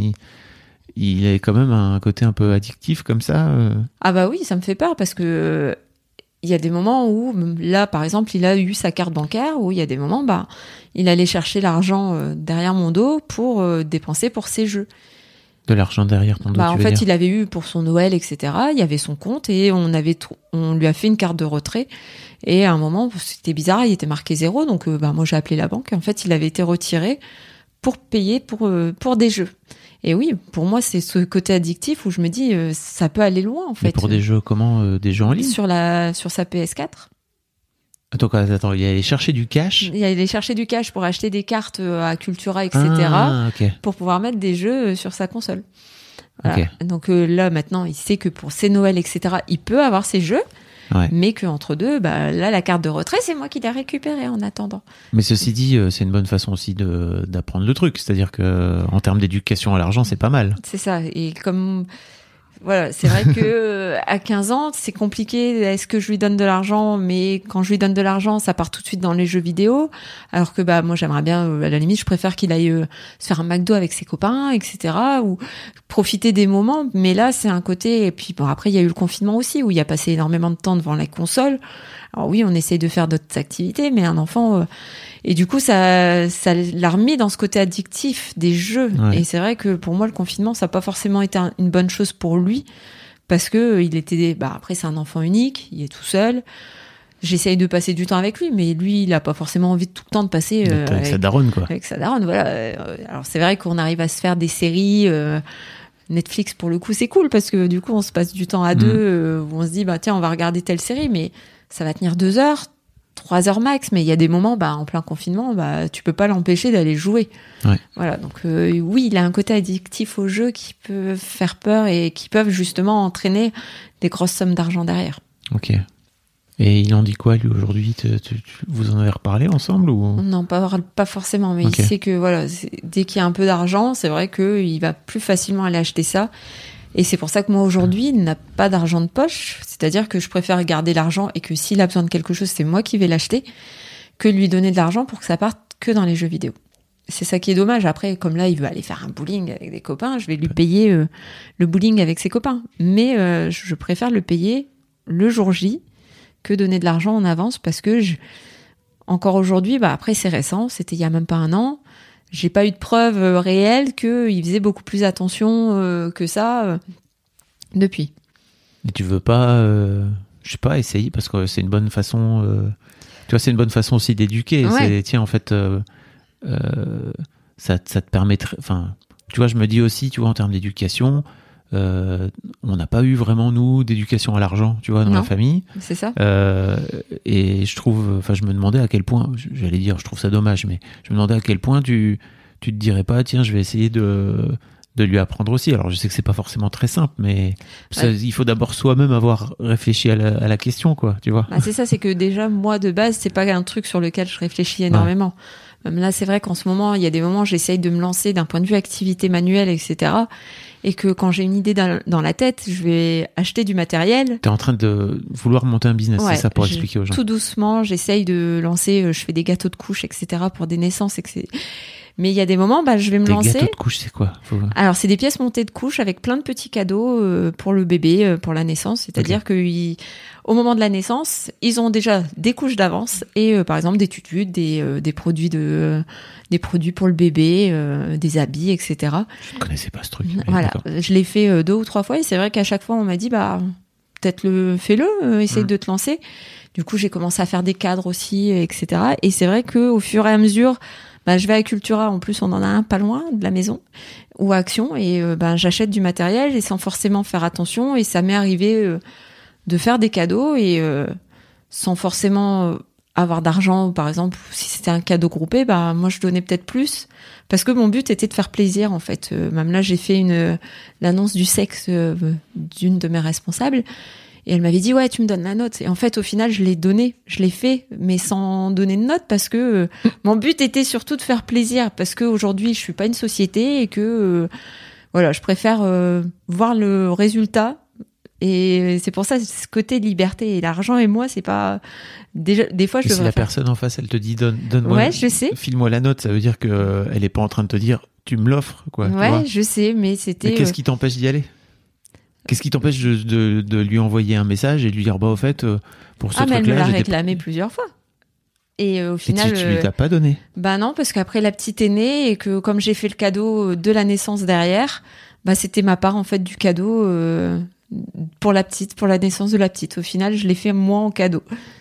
il ait quand même un côté un peu addictif comme ça Ah bah oui, ça me fait peur parce que il y a des moments où, là, par exemple, il a eu sa carte bancaire, où il y a des moments, il allait chercher l'argent derrière mon dos pour dépenser pour ses jeux. De l'argent derrière ton dos, En fait, il avait eu pour son Noël, etc. Il y avait son compte et on lui a fait une carte de retrait. Et à un moment, c'était bizarre, il était marqué 0. Donc, moi, j'ai appelé la banque. En fait, il avait été retiré pour payer pour des jeux. Et oui, pour moi, c'est ce côté addictif où je me dis, ça peut aller loin, en fait. Mais pour des jeux, comment des jeux en ligne ? Sur sa PS4. Attends, il allait chercher du cash ? Il allait chercher du cash pour acheter des cartes à Cultura, etc. Pour pouvoir mettre des jeux sur sa console. Voilà. Donc là, maintenant, il sait que pour ses Noëls, etc., il peut avoir ses jeux. Ouais. mais qu'entre deux, là, la carte de retrait, c'est moi qui l'ai récupérée en attendant. Mais ceci dit, c'est une bonne façon aussi d'apprendre le truc. C'est-à-dire que en termes d'éducation à l'argent, c'est pas mal. C'est ça. Et comme... Voilà, c'est vrai que à 15 ans, c'est compliqué. Est-ce que je lui donne de l'argent? Mais quand je lui donne de l'argent, ça part tout de suite dans les jeux vidéo. Alors que moi, j'aimerais bien, à la limite, je préfère qu'il aille se faire un McDo avec ses copains, etc. Ou profiter des moments. Mais là, c'est un côté. Et puis après, il y a eu le confinement aussi, où il a passé énormément de temps devant la console. Alors oui, on essaye de faire d'autres activités, mais un enfant... Et du coup, ça l'a remis dans ce côté addictif des jeux. Ouais. Et c'est vrai que pour moi, le confinement, ça n'a pas forcément été une bonne chose pour lui. Parce que il était... après, c'est un enfant unique, il est tout seul. J'essaye de passer du temps avec lui, mais lui, il n'a pas forcément envie tout le temps de passer... avec sa daronne, quoi. Avec sa daronne, voilà. Alors, c'est vrai qu'on arrive à se faire des séries... Netflix, pour le coup, c'est cool, parce que du coup, on se passe du temps à deux, où on se dit, tiens, on va regarder telle série, mais ça va tenir 2 heures, 3 heures max, mais il y a des moments, en plein confinement, tu peux pas l'empêcher d'aller jouer. Ouais. Voilà, donc oui, il a un côté addictif au jeu qui peut faire peur et qui peuvent justement entraîner des grosses sommes d'argent derrière. Ok. Et il en dit quoi, lui, aujourd'hui? Vous en avez reparlé ensemble ou... Non, pas forcément, mais Okay. il sait que voilà, dès qu'il y a un peu d'argent, c'est vrai qu'il va plus facilement aller acheter ça. Et c'est pour ça que moi, aujourd'hui, il n'a pas d'argent de poche. C'est-à-dire que je préfère garder l'argent et que s'il a besoin de quelque chose, c'est moi qui vais l'acheter, que lui donner de l'argent pour que ça parte que dans les jeux vidéo. C'est ça qui est dommage. Après, comme là, il veut aller faire un bowling avec des copains, je vais lui payer le bowling avec ses copains. Mais je préfère le payer le jour J que donner de l'argent en avance, parce que encore aujourd'hui, après c'est récent, c'était il y a même pas 1 an, j'ai pas eu de preuve réelle qu'il faisait beaucoup plus attention que ça depuis. Et tu veux pas, je sais pas, essayer, parce que c'est une bonne façon, tu vois, c'est une bonne façon aussi d'éduquer. Ouais. C'est, tiens, en fait, ça te permettrait, enfin, tu vois, je me dis aussi, tu vois, en termes d'éducation, on n'a pas eu vraiment, nous, d'éducation à l'argent, tu vois, dans la famille. C'est ça. Et je trouve, enfin, je me demandais à quel point, j'allais dire, je trouve ça dommage, mais je me demandais à quel point tu te dirais pas, tiens, je vais essayer de lui apprendre aussi. Alors, je sais que c'est pas forcément très simple, mais il faut d'abord soi-même avoir réfléchi à la question, quoi, tu vois. C'est ça, c'est que déjà, moi, de base, c'est pas un truc sur lequel je réfléchis énormément. Même là, c'est vrai qu'en ce moment, il y a des moments où j'essaye de me lancer d'un point de vue activité manuelle, etc. Et que quand j'ai une idée dans la tête, je vais acheter du matériel. T'es en train de vouloir monter un business, c'est ça, pour expliquer aux gens. Tout doucement, j'essaye de lancer, je fais des gâteaux de couches, etc. pour des naissances, etc. Mais il y a des moments, je vais me lancer. Des gâteaux de couches, c'est quoi? Alors, c'est des pièces montées de couches avec plein de petits cadeaux pour le bébé, pour la naissance. C'est-à-dire que au moment de la naissance, ils ont déjà des couches d'avance et, par exemple, des tutus, des produits pour le bébé, des habits, etc. Je ne connaissais pas ce truc. Voilà, je l'ai fait 2 ou 3 fois et c'est vrai qu'à chaque fois, on m'a dit, peut-être fais-le, essaye de te lancer. Du coup, j'ai commencé à faire des cadres aussi, etc. Et c'est vrai que au fur et à mesure, je vais à Cultura, en plus on en a un pas loin de la maison, ou à Action, et j'achète du matériel et sans forcément faire attention, et ça m'est arrivé de faire des cadeaux et sans forcément avoir d'argent, par exemple, si c'était un cadeau groupé, moi je donnais peut-être plus, parce que mon but était de faire plaisir en fait. Même là j'ai fait l'annonce du sexe d'une de mes responsables, et elle m'avait dit ouais, tu me donnes la note. Et en fait, au final, je l'ai donné, je l'ai fait, mais sans donner de note, parce que mon but était surtout de faire plaisir, parce qu'aujourd'hui, je suis pas une société et que voilà, je préfère voir le résultat. Et c'est pour ça, ce côté liberté et l'argent et moi, c'est pas déjà des fois je devrais si la personne en face, elle te dit donne-moi, ouais, je sais, file-moi la note, ça veut dire que elle est pas en train de te dire tu me l'offres, quoi. Ouais, tu vois, je sais, mais c'était. Mais qu'est-ce qui t'empêche d'y aller? Qu'est-ce qui t'empêche de lui envoyer un message et de lui dire au fait, pour ce truc-là, mais elle me l'a réclamé plusieurs fois. Et au final, tu lui t'as pas donné? Non, parce qu'après la petite est née et que comme j'ai fait le cadeau de la naissance derrière, c'était ma part en fait du cadeau pour la naissance de la petite. Au final, je l'ai fait moi en cadeau.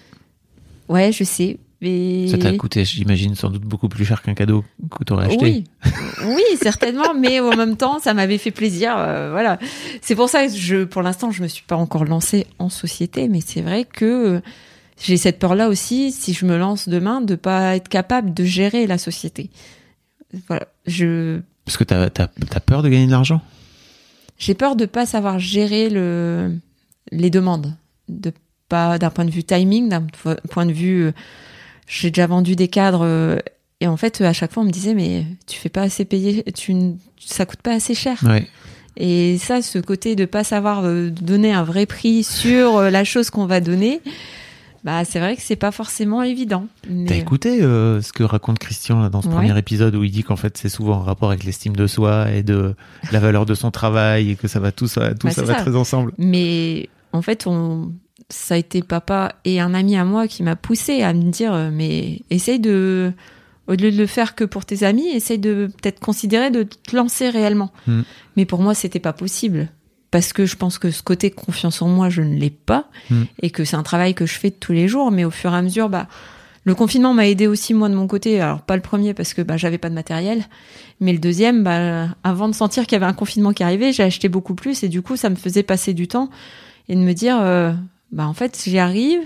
Ouais, je sais. Mais... Ça t'a coûté, j'imagine, sans doute beaucoup plus cher qu'un cadeau que t'aurais acheté. Oui, certainement, mais en même temps, ça m'avait fait plaisir. Voilà. C'est pour ça que pour l'instant, je me suis pas encore lancée en société, mais c'est vrai que j'ai cette peur-là aussi, si je me lance demain, de pas être capable de gérer la société. Voilà. Parce que t'as peur de gagner de l'argent? J'ai peur de pas savoir gérer les demandes, de pas d'un point de vue timing, d'un point de vue, j'ai déjà vendu des cadres, et en fait, à chaque fois, on me disait, mais tu fais pas assez payer, ça coûte pas assez cher. Ouais. Et ça, ce côté de pas savoir donner un vrai prix sur la chose qu'on va donner, bah, c'est vrai que c'est pas forcément évident. Mais... T'as écouté ce que raconte Christian là, dans ce premier épisode où il dit qu'en fait c'est souvent en rapport avec l'estime de soi et de la valeur de son travail et que ça va ça va très ensemble. Mais en fait, ça a été papa et un ami à moi qui m'a poussé à me dire mais essaye de, au lieu de le faire que pour tes amis, essaye de peut-être considérer de te lancer réellement. Mais pour moi, c'était pas possible. Parce que je pense que ce côté confiance en moi, je ne l'ai pas, et que c'est un travail que je fais tous les jours, mais au fur et à mesure, le confinement m'a aidé aussi, moi, de mon côté. Alors, pas le premier, parce que j'avais pas de matériel, mais le deuxième, avant de sentir qu'il y avait un confinement qui arrivait, j'ai acheté beaucoup plus, et du coup, ça me faisait passer du temps, et de me dire, en fait, j'y arrive,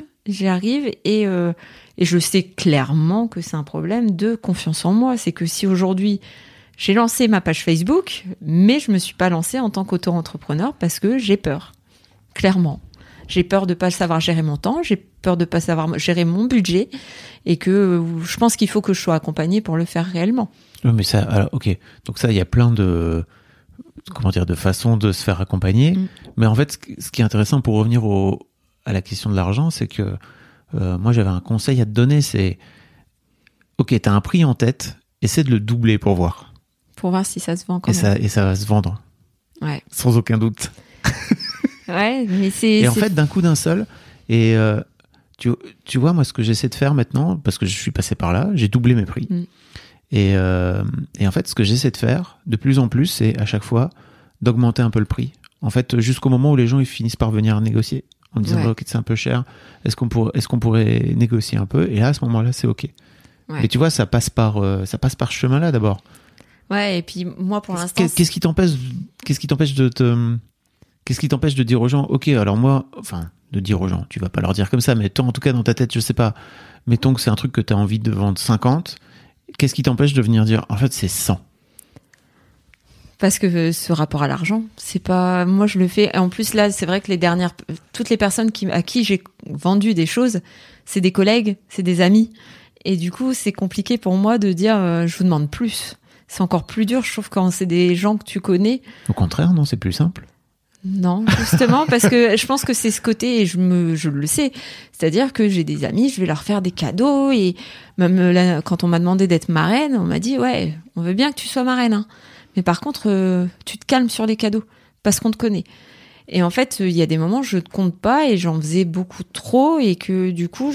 et je sais clairement que c'est un problème de confiance en moi. C'est que si aujourd'hui, j'ai lancé ma page Facebook, mais je me suis pas lancée en tant qu'auto-entrepreneur parce que j'ai peur. Clairement. J'ai peur de pas savoir gérer mon temps, j'ai peur de pas savoir gérer mon budget, et que je pense qu'il faut que je sois accompagnée pour le faire réellement. Oui, mais ça, alors, ok. Donc ça, il y a plein de façons de se faire accompagner. Mais en fait, ce qui est intéressant pour revenir à la question de l'argent, c'est que moi, j'avais un conseil à te donner, c'est ok, t'as un prix en tête, essaie de le doubler pour voir. Pour voir si ça se vend quand même. Et ça va se vendre. Ouais. Sans aucun doute. Ouais, mais c'est... Et en fait, d'un coup d'un seul, et tu vois, moi, ce que j'essaie de faire maintenant, parce que je suis passé par là, j'ai doublé mes prix. Et en fait, ce que j'essaie de faire, de plus en plus, c'est à chaque fois d'augmenter un peu le prix. En fait, jusqu'au moment où les gens ils finissent par venir négocier. En me disant, ok, c'est un peu cher, est-ce qu'on pourrait négocier un peu? Et là, à ce moment-là, c'est ok. Ouais. Et tu vois, ça passe par ce chemin-là d'abord. Ouais, et puis moi pour l'instant, qu'est-ce qui t'empêche de dire aux gens, ok, alors moi, enfin, de dire aux gens, tu vas pas leur dire comme ça, mais toi, en tout cas, dans ta tête, je sais pas, mettons que c'est un truc que t'as envie de vendre 50, qu'est-ce qui t'empêche de venir dire, en fait, c'est 100? Parce que ce rapport à l'argent, c'est pas, moi je le fais, et en plus là, c'est vrai que toutes les personnes à qui j'ai vendu des choses, c'est des collègues, c'est des amis, et du coup, c'est compliqué pour moi de dire, je vous demande plus. C'est encore plus dur, je trouve, quand c'est des gens que tu connais. Au contraire, non, c'est plus simple. Non, justement, parce que je pense que c'est ce côté, et je le sais. C'est-à-dire que j'ai des amis, je vais leur faire des cadeaux, et même là, quand on m'a demandé d'être marraine, on m'a dit, ouais, on veut bien que tu sois marraine, hein. Mais par contre, tu te calmes sur les cadeaux, parce qu'on te connaît. Et en fait, il y a des moments, je ne compte pas, et j'en faisais beaucoup trop, et que du coup,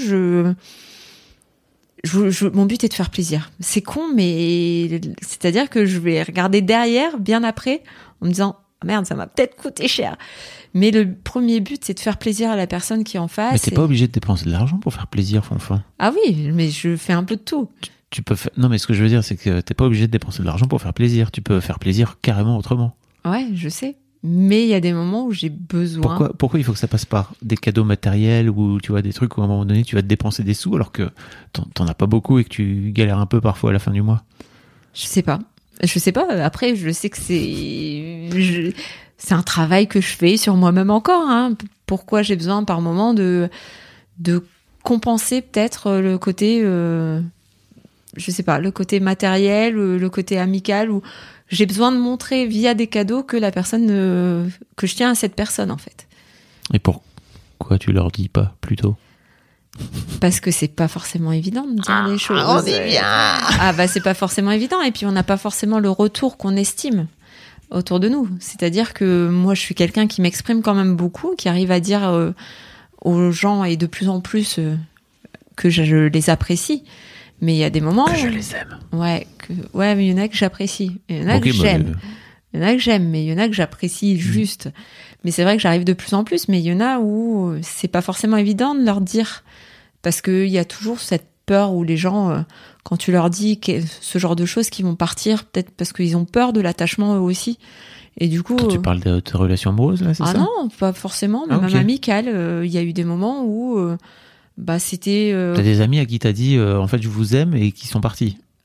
mon but est de faire plaisir. C'est con, mais c'est-à-dire que je vais regarder derrière, bien après, en me disant oh merde, ça m'a peut-être coûté cher. Mais le premier but, c'est de faire plaisir à la personne qui est en face. Mais t'es pas obligé de dépenser de l'argent pour faire plaisir, Fonfon. Ah oui, mais je fais un peu de tout. Tu peux faire... Non, mais ce que je veux dire, c'est que t'es pas obligé de dépenser de l'argent pour faire plaisir. Tu peux faire plaisir carrément autrement. Ouais, je sais. Mais il y a des moments où j'ai besoin. Pourquoi il faut que ça passe par des cadeaux matériels ou tu vois des trucs où à un moment donné tu vas te dépenser des sous alors que t'en as pas beaucoup et que tu galères un peu parfois à la fin du mois? Je sais pas. Après, je sais que c'est un travail que je fais sur moi-même encore. Hein. Pourquoi j'ai besoin par moment de compenser peut-être le côté, je sais pas, le côté matériel, le côté amical ou j'ai besoin de montrer via des cadeaux que la personne que je tiens à cette personne en fait. Et pourquoi tu leur dis pas plutôt? Parce que c'est pas forcément évident de dire les choses. On est bien. C'est pas forcément évident et puis on n'a pas forcément le retour qu'on estime autour de nous. C'est-à-dire que moi je suis quelqu'un qui m'exprime quand même beaucoup, qui arrive à dire aux gens et de plus en plus que je les apprécie. Mais il y a des moments que je les aime. Ouais, mais il y en a que j'apprécie. Il y en a que j'aime. Il y en a que j'aime, mais il y en a que j'apprécie juste. Mais c'est vrai que j'arrive de plus en plus, mais il y en a où c'est pas forcément évident de leur dire. Parce qu'il y a toujours cette peur où les gens, quand tu leur dis ce genre de choses, qui vont partir, peut-être parce qu'ils ont peur de l'attachement eux aussi. Et du coup. Quand tu parles de tes relations amoureuses, là, c'est ça? Ah non, pas forcément, mais même amicales. Il y a eu des moments où, c'était. T'as des amis à qui t'as dit, en fait, je vous aime et qui sont partis.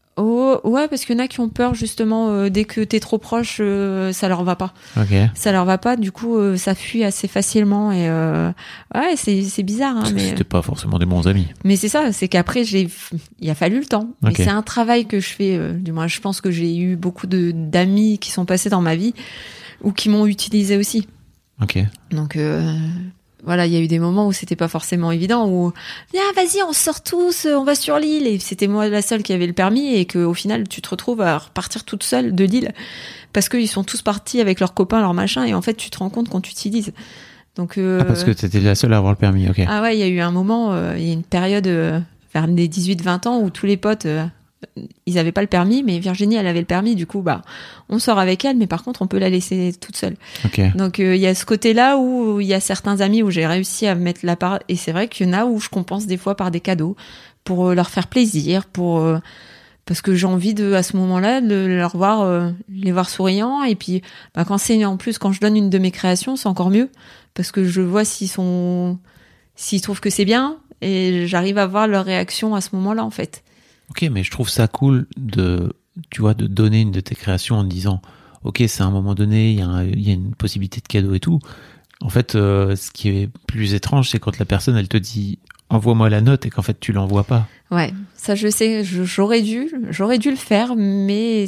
Oh, ouais, parce qu'il y en a qui ont peur justement dès que t'es trop proche, ça leur va pas. Ok. Ça leur va pas, du coup ça fuit assez facilement et ouais, c'est bizarre. Hein, Parce que mais c'était pas forcément des bons amis. mais c'est ça, c'est qu'après il a fallu le temps. Ok. Mais c'est un travail que je fais. Du moins, je pense que j'ai eu beaucoup d'amis qui sont passés dans ma vie ou qui m'ont utilisé aussi. Ok. Donc voilà, il y a eu des moments où c'était pas forcément évident, où viens, vas-y, on sort tous, on va sur l'île, et c'était moi la seule qui avait le permis, et qu'au final tu te retrouves à repartir toute seule de l'île parce qu'ils sont tous partis avec leurs copains, leurs machins, et en fait tu te rends compte qu'on t'utilise. Donc Parce que t'étais la seule à avoir le permis, ok. ah ouais, il y a eu un moment, il y a une période vers les 18-20 ans où tous les potes ils avaient pas le permis, mais Virginie elle avait le permis, du coup bah on sort avec elle, mais par contre on peut la laisser toute seule. Ok. Donc il y a ce côté-là où il y a certains amis où j'ai réussi à mettre la part, et c'est vrai qu'il y en a où je compense des fois par des cadeaux pour leur faire plaisir, pour parce que j'ai envie de à ce moment-là de leur voir les voir souriants, et puis bah, quand je donne une de mes créations, c'est encore mieux parce que je vois s'ils trouvent que c'est bien, et j'arrive à voir leur réaction à ce moment-là en fait. Ok, mais je trouve ça cool de donner une de tes créations en disant, ok, c'est à un moment donné, il y a une possibilité de cadeau et tout. En fait, ce qui est plus étrange, c'est quand la personne, elle te dit, envoie-moi la note, et qu'en fait, tu l'envoies pas. Ouais, ça je sais, j'aurais dû le faire, mais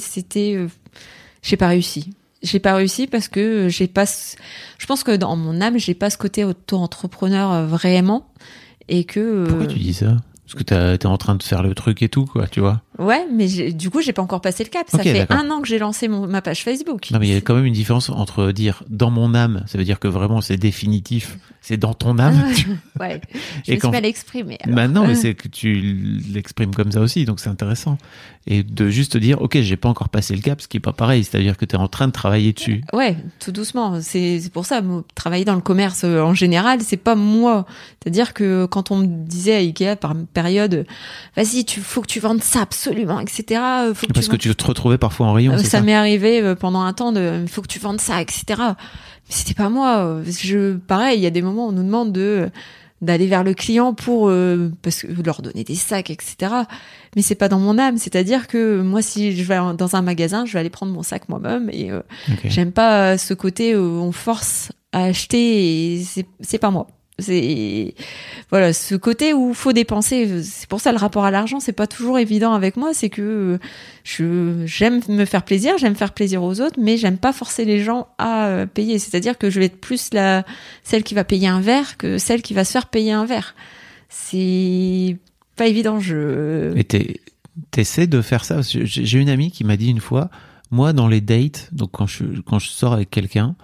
j'ai pas réussi. J'ai pas réussi parce que je pense que dans mon âme, j'ai pas ce côté auto-entrepreneur vraiment, et que. Pourquoi tu dis ça? Parce que t'es en train de faire le truc et tout, quoi, tu vois. Ouais, mais du coup, j'ai pas encore passé le cap. Ça fait d'accord. 1 an que j'ai lancé ma page Facebook. Non, mais il y a quand même une différence entre dire dans mon âme, ça veut dire que vraiment c'est définitif, c'est dans ton âme. Ouais, je Et me suis mal exprimée. Bah non, mais c'est que tu l'exprimes comme ça aussi, donc c'est intéressant. Et de juste dire, ok, j'ai pas encore passé le cap, ce qui est pas pareil, c'est-à-dire que t'es en train de travailler dessus. Ouais, tout doucement. C'est pour ça, travailler dans le commerce en général, c'est pas moi. C'est-à-dire que quand on me disait à Ikea par période, vas-y, faut que tu vendes ça absolument, etc. Parce que tu te retrouvais parfois en rayon, c'est ça? Ça m'est arrivé pendant un temps faut que tu vendes ça, etc. Mais c'était pas moi. Pareil, il y a des moments où on nous demande d'aller vers le client pour parce que leur donner des sacs, etc. Mais c'est pas dans mon âme. C'est-à-dire que moi, si je vais dans un magasin, je vais aller prendre mon sac moi-même, et j'aime pas ce côté où on force à acheter, et c'est pas moi. C'est voilà, ce côté où faut dépenser. C'est pour ça le rapport à l'argent, c'est pas toujours évident avec moi. C'est que j'aime me faire plaisir, j'aime faire plaisir aux autres, mais j'aime pas forcer les gens à payer. C'est-à-dire que je vais être plus celle qui va payer un verre que celle qui va se faire payer un verre. C'est pas évident. Et t'essaies de faire ça. J'ai une amie qui m'a dit une fois, moi dans les dates, donc quand je sors avec quelqu'un,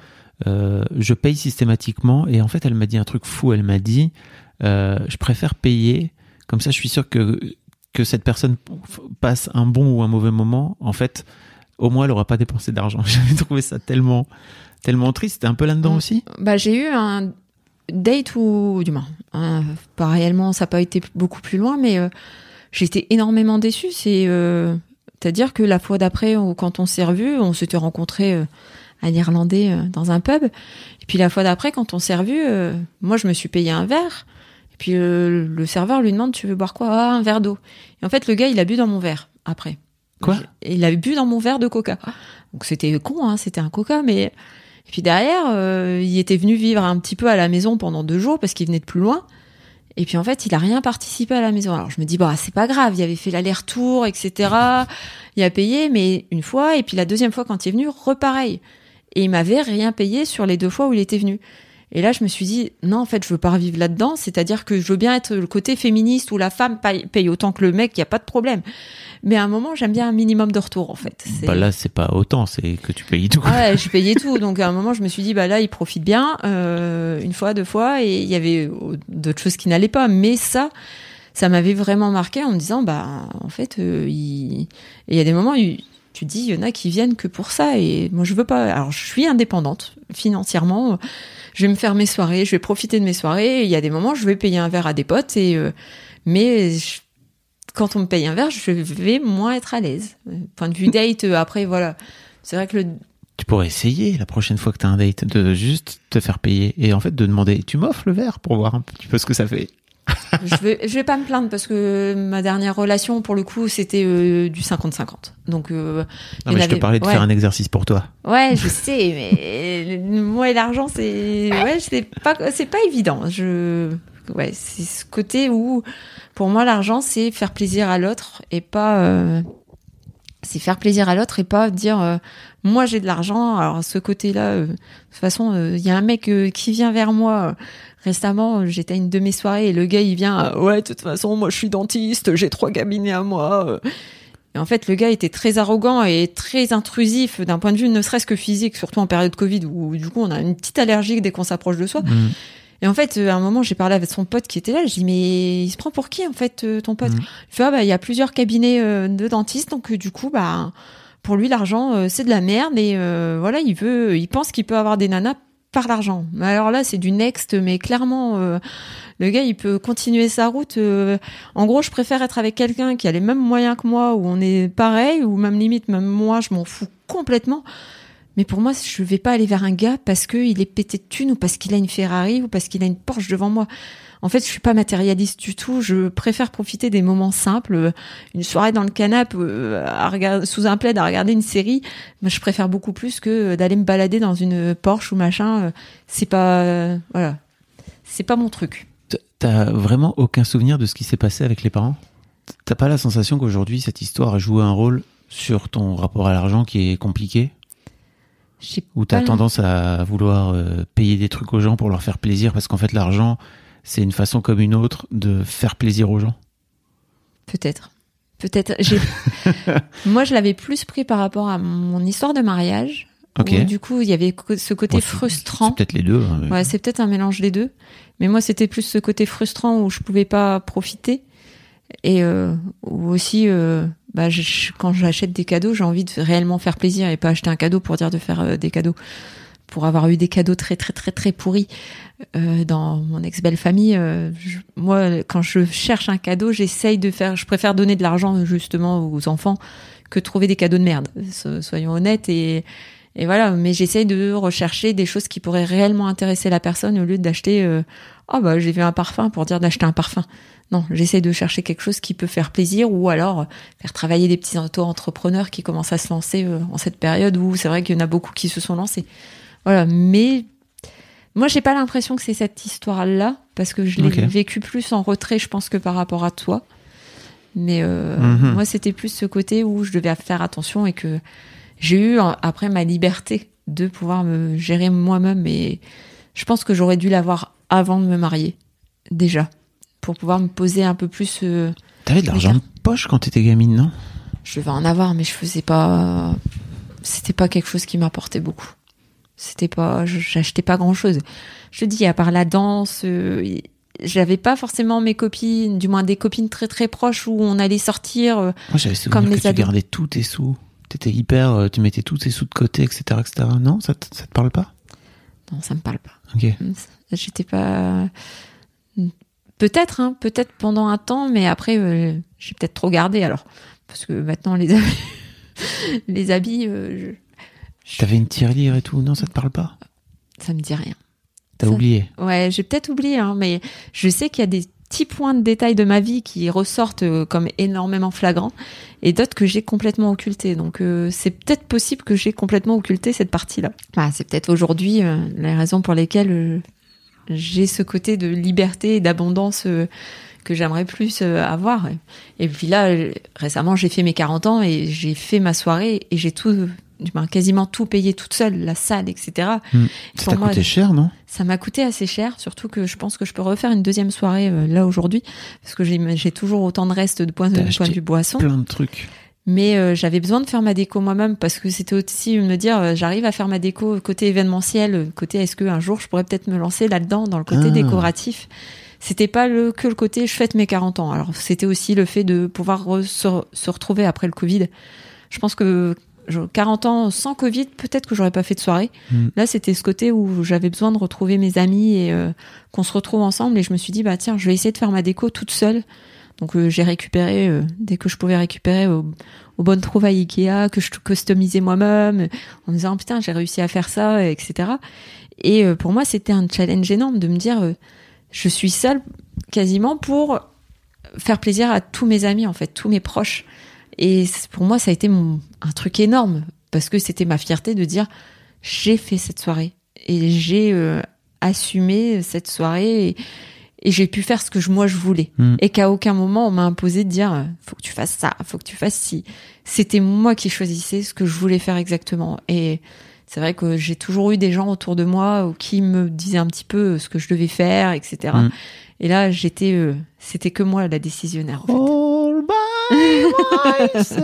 je paye systématiquement, et en fait elle m'a dit un truc fou. Elle m'a dit je préfère payer, comme ça je suis sûr que cette personne passe un bon ou un mauvais moment. En fait, au moins elle aura pas dépensé d'argent. J'avais trouvé ça tellement triste. T'es un peu là-dedans aussi? Bah j'ai eu un date où, du moins, pas réellement, ça n'a pas été beaucoup plus loin, mais j'ai été énormément déçue. C'est-à-dire que la fois d'après, quand on s'est revus, on s'était rencontrés à l'Irlandais dans un pub. Et puis la fois d'après, quand on s'est revus, moi je me suis payé un verre. Et puis le serveur lui demande, tu veux boire quoi? Ah, un verre d'eau. Et en fait, le gars, il a bu dans mon verre après. Quoi? Il a bu dans mon verre de coca. Donc c'était con, hein, c'était un coca, mais... Et puis derrière, il était venu vivre un petit peu à la maison pendant 2 jours parce qu'il venait de plus loin. Et puis en fait, il a rien participé à la maison. Alors je me dis, bah c'est pas grave, il avait fait l'aller-retour, etc. Il a payé, mais une fois. Et puis la deuxième fois, quand il est venu, repareil. Et il m'avait rien payé sur les 2 fois où il était venu. Et là, je me suis dit, non, en fait, je veux pas revivre là-dedans. C'est-à-dire que je veux bien être le côté féministe où la femme paye autant que le mec, il y a pas de problème. Mais à un moment, j'aime bien un minimum de retour, en fait. Bah là, c'est pas autant, c'est que tu payes tout. Ouais, je payais tout. Donc à un moment, je me suis dit, bah là, il profite bien, 1 fois, 2 fois, et il y avait d'autres choses qui n'allaient pas. Mais ça m'avait vraiment marqué en me disant, bah en fait, il y a des moments où tu te dis, il y en a qui viennent que pour ça, et moi je veux pas. Alors je suis indépendante financièrement. Je vais me faire mes soirées, je vais profiter de mes soirées. Il y a des moments, je vais payer un verre à des potes, quand on me paye un verre, je vais moins être à l'aise. Point de vue date, après, voilà. C'est vrai que Tu pourrais essayer la prochaine fois que t'as un date de juste te faire payer et en fait de demander, tu m'offres le verre pour voir un petit peu ce que ça fait. Je vais pas me plaindre parce que ma dernière relation, pour le coup, c'était du 50-50. Donc, non, mais je te parlais de faire un exercice pour toi. Ouais, je sais, mais moi et l'argent, c'est pas évident. C'est ce côté où, pour moi, l'argent, c'est faire plaisir à l'autre et pas, dire moi j'ai de l'argent. Alors ce côté-là, de toute façon, il y a un mec qui vient vers moi. Récemment, j'étais à une de mes soirées et le gars il vient, ouais, de toute façon, moi je suis dentiste, j'ai 3 cabinets à moi. Et en fait, le gars était très arrogant et très intrusif d'un point de vue ne serait-ce que physique, surtout en période Covid où du coup on a une petite allergie dès qu'on s'approche de soi. Et en fait, à un moment, j'ai parlé avec son pote qui était là. Je dis, mais il se prend pour qui, en fait, ton pote? Il fait, il y a plusieurs cabinets de dentistes. Donc, du coup, pour lui, l'argent, c'est de la merde. Et voilà, il pense qu'il peut avoir des nanas par l'argent. Mais alors là, c'est du next. Mais clairement, le gars, il peut continuer sa route. En gros, je préfère être avec quelqu'un qui a les mêmes moyens que moi, où on est pareil, ou même limite, même moi, je m'en fous complètement. Mais pour moi, je vais pas aller vers un gars parce qu'il est pété de thunes ou parce qu'il a une Ferrari ou parce qu'il a une Porsche devant moi. En fait, je suis pas matérialiste du tout. Je préfère profiter des moments simples. Une soirée dans le canapé, sous un plaid à regarder une série. Moi, je préfère beaucoup plus que d'aller me balader dans une Porsche ou machin. C'est pas, c'est pas mon truc. T'as vraiment aucun souvenir de ce qui s'est passé avec les parents? T'as pas la sensation qu'aujourd'hui, cette histoire a joué un rôle sur ton rapport à l'argent qui est compliqué? Ou t'as tendance à vouloir payer des trucs aux gens pour leur faire plaisir parce qu'en fait l'argent c'est une façon comme une autre de faire plaisir aux gens? Peut-être. Moi je l'avais plus pris par rapport à mon histoire de mariage. Okay. Où, du coup il y avait ce côté frustrant. C'est peut-être les deux. Hein, mais... Ouais, c'est peut-être un mélange des deux. Mais moi c'était plus ce côté frustrant où je pouvais pas profiter. Et où aussi quand j'achète des cadeaux, j'ai envie de réellement faire plaisir et pas acheter un cadeau pour dire de faire des cadeaux. Pour avoir eu des cadeaux très très très très pourris dans mon ex-belle famille, moi quand je cherche un cadeau, je préfère donner de l'argent justement aux enfants que trouver des cadeaux de merde. Soyons honnêtes et voilà, mais j'essaye de rechercher des choses qui pourraient réellement intéresser la personne au lieu d'acheter j'ai vu un parfum pour dire d'acheter un parfum. Non, j'essaie de chercher quelque chose qui peut faire plaisir ou alors faire travailler des petits auto-entrepreneurs qui commencent à se lancer en cette période où c'est vrai qu'il y en a beaucoup qui se sont lancés. Voilà, mais moi j'ai pas l'impression que c'est cette histoire-là parce que je l'ai vécu plus en retrait, je pense, que par rapport à toi. Mais moi c'était plus ce côté où je devais faire attention et que j'ai eu après ma liberté de pouvoir me gérer moi-même et je pense que j'aurais dû l'avoir avant de me marier déjà. Pour pouvoir me poser un peu plus. T'avais de l'argent de poche quand t'étais gamine, non? Je devais en avoir, mais je faisais pas. C'était pas quelque chose qui m'apportait beaucoup. J'achetais pas grand chose. Je te dis, à part la danse, j'avais pas forcément mes copines, du moins des copines très très proches où on allait sortir. Moi, j'avais souvenir que tu gardais tous tes sous. T'étais hyper, tu mettais tous tes sous de côté, etc., etc. Non, ça te parle pas? Non, ça me parle pas. Ok. J'étais pas. Peut-être pendant un temps, mais après, j'ai peut-être trop gardé alors. Parce que maintenant, les habits... T'avais une tirelire et tout, non, ça te parle pas? Ça me dit rien. T'as oublié? Ouais, j'ai peut-être oublié, mais je sais qu'il y a des petits points de détail de ma vie qui ressortent comme énormément flagrants et d'autres que j'ai complètement occultés. Donc, c'est peut-être possible que j'ai complètement occulté cette partie-là. C'est peut-être aujourd'hui les raisons pour lesquelles... j'ai ce côté de liberté et d'abondance que j'aimerais plus avoir. Et puis là, récemment, j'ai fait mes 40 ans et j'ai fait ma soirée et j'ai quasiment tout payé toute seule, la salle, etc. Ça t'a coûté cher, non? Ça m'a coûté assez cher, surtout que je pense que je peux refaire une deuxième soirée là aujourd'hui, parce que j'ai toujours autant de restes de point de vue boisson. Plein de trucs. Mais j'avais besoin de faire ma déco moi-même parce que c'était aussi me dire j'arrive à faire ma déco côté événementiel, côté est-ce qu'un jour je pourrais peut-être me lancer là-dedans dans le côté décoratif. C'était pas que le côté je fête mes 40 ans. Alors c'était aussi le fait de pouvoir se retrouver après le Covid. Je pense que 40 ans sans Covid, peut-être que j'aurais pas fait de soirée. Là, c'était ce côté où j'avais besoin de retrouver mes amis et qu'on se retrouve ensemble et je me suis dit tiens, je vais essayer de faire ma déco toute seule. Donc j'ai récupéré, dès que je pouvais récupérer aux bonnes trouvailles Ikea, que je customisais moi-même, en me disant putain j'ai réussi à faire ça, etc. Et pour moi c'était un challenge énorme de me dire je suis seule quasiment pour faire plaisir à tous mes amis, en fait, tous mes proches. Et pour moi, ça a été un truc énorme parce que c'était ma fierté de dire j'ai fait cette soirée et j'ai assumé cette soirée et j'ai pu faire ce que moi je voulais. Et qu'à aucun moment on m'a imposé de dire faut que tu fasses ça, faut que tu fasses ci. C'était moi qui choisissais ce que je voulais faire exactement. Et c'est vrai que j'ai toujours eu des gens autour de moi qui me disaient un petit peu ce que je devais faire, etc. Et là, c'était que moi la décisionnaire, en fait. All by myself.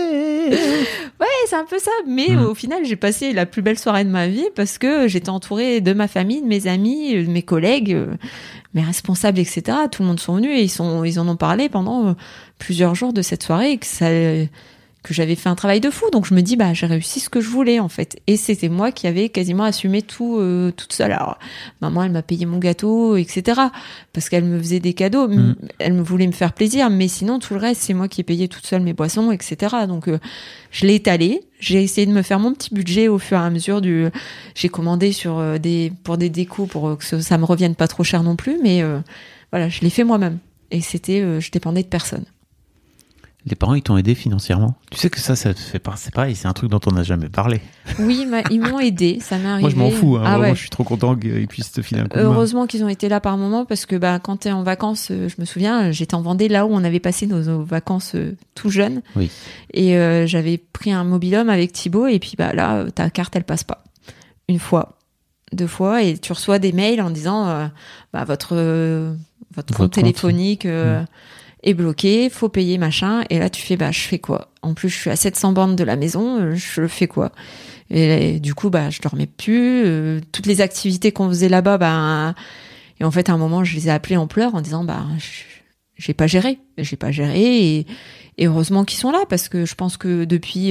Ouais, c'est un peu ça. Mais au final, j'ai passé la plus belle soirée de ma vie parce que j'étais entourée de ma famille, de mes amis, de mes collègues, mes responsables, etc. Tout le monde sont venus et ils en ont parlé pendant plusieurs jours de cette soirée et que j'avais fait un travail de fou. Donc je me dis, j'ai réussi ce que je voulais, en fait. Et c'était moi qui avais quasiment assumé tout toute seule. Alors, maman, elle m'a payé mon gâteau, etc. Parce qu'elle me faisait des cadeaux. Elle me voulait me faire plaisir. Mais sinon, tout le reste, c'est moi qui ai payé toute seule mes boissons, etc. Donc, je l'ai étalé. J'ai essayé de me faire mon petit budget au fur et à mesure j'ai commandé pour des décos pour que ça me revienne pas trop cher non plus. Mais voilà, je l'ai fait moi-même. Et je dépendais de personne. Les parents, ils t'ont aidé financièrement? Tu sais que ça te fait pas, c'est pareil, c'est un truc dont on n'a jamais parlé. Oui, ils m'ont aidé, ça m'est arrivé. Moi, je m'en fous, vraiment, ouais. Je suis trop content qu'ils puissent te filer un coup de main. Heureusement qu'ils ont été là par moment, parce que quand t'es en vacances, je me souviens, j'étais en Vendée, là où on avait passé nos vacances tout jeunes. Oui. Et j'avais pris un mobil-home avec Thibaut, et puis là, ta carte, elle passe pas. Une fois, 2 fois, et tu reçois des mails en disant votre compte téléphonique... est bloqué, faut payer, machin. Et là, tu fais, je fais quoi? En plus, je suis à 700 bornes de la maison, je fais quoi? Et du coup, je dormais plus. Toutes les activités qu'on faisait là-bas, et en fait, à un moment, je les ai appelés en pleurs en disant, j'ai pas géré. Et heureusement qu'ils sont là, parce que je pense que depuis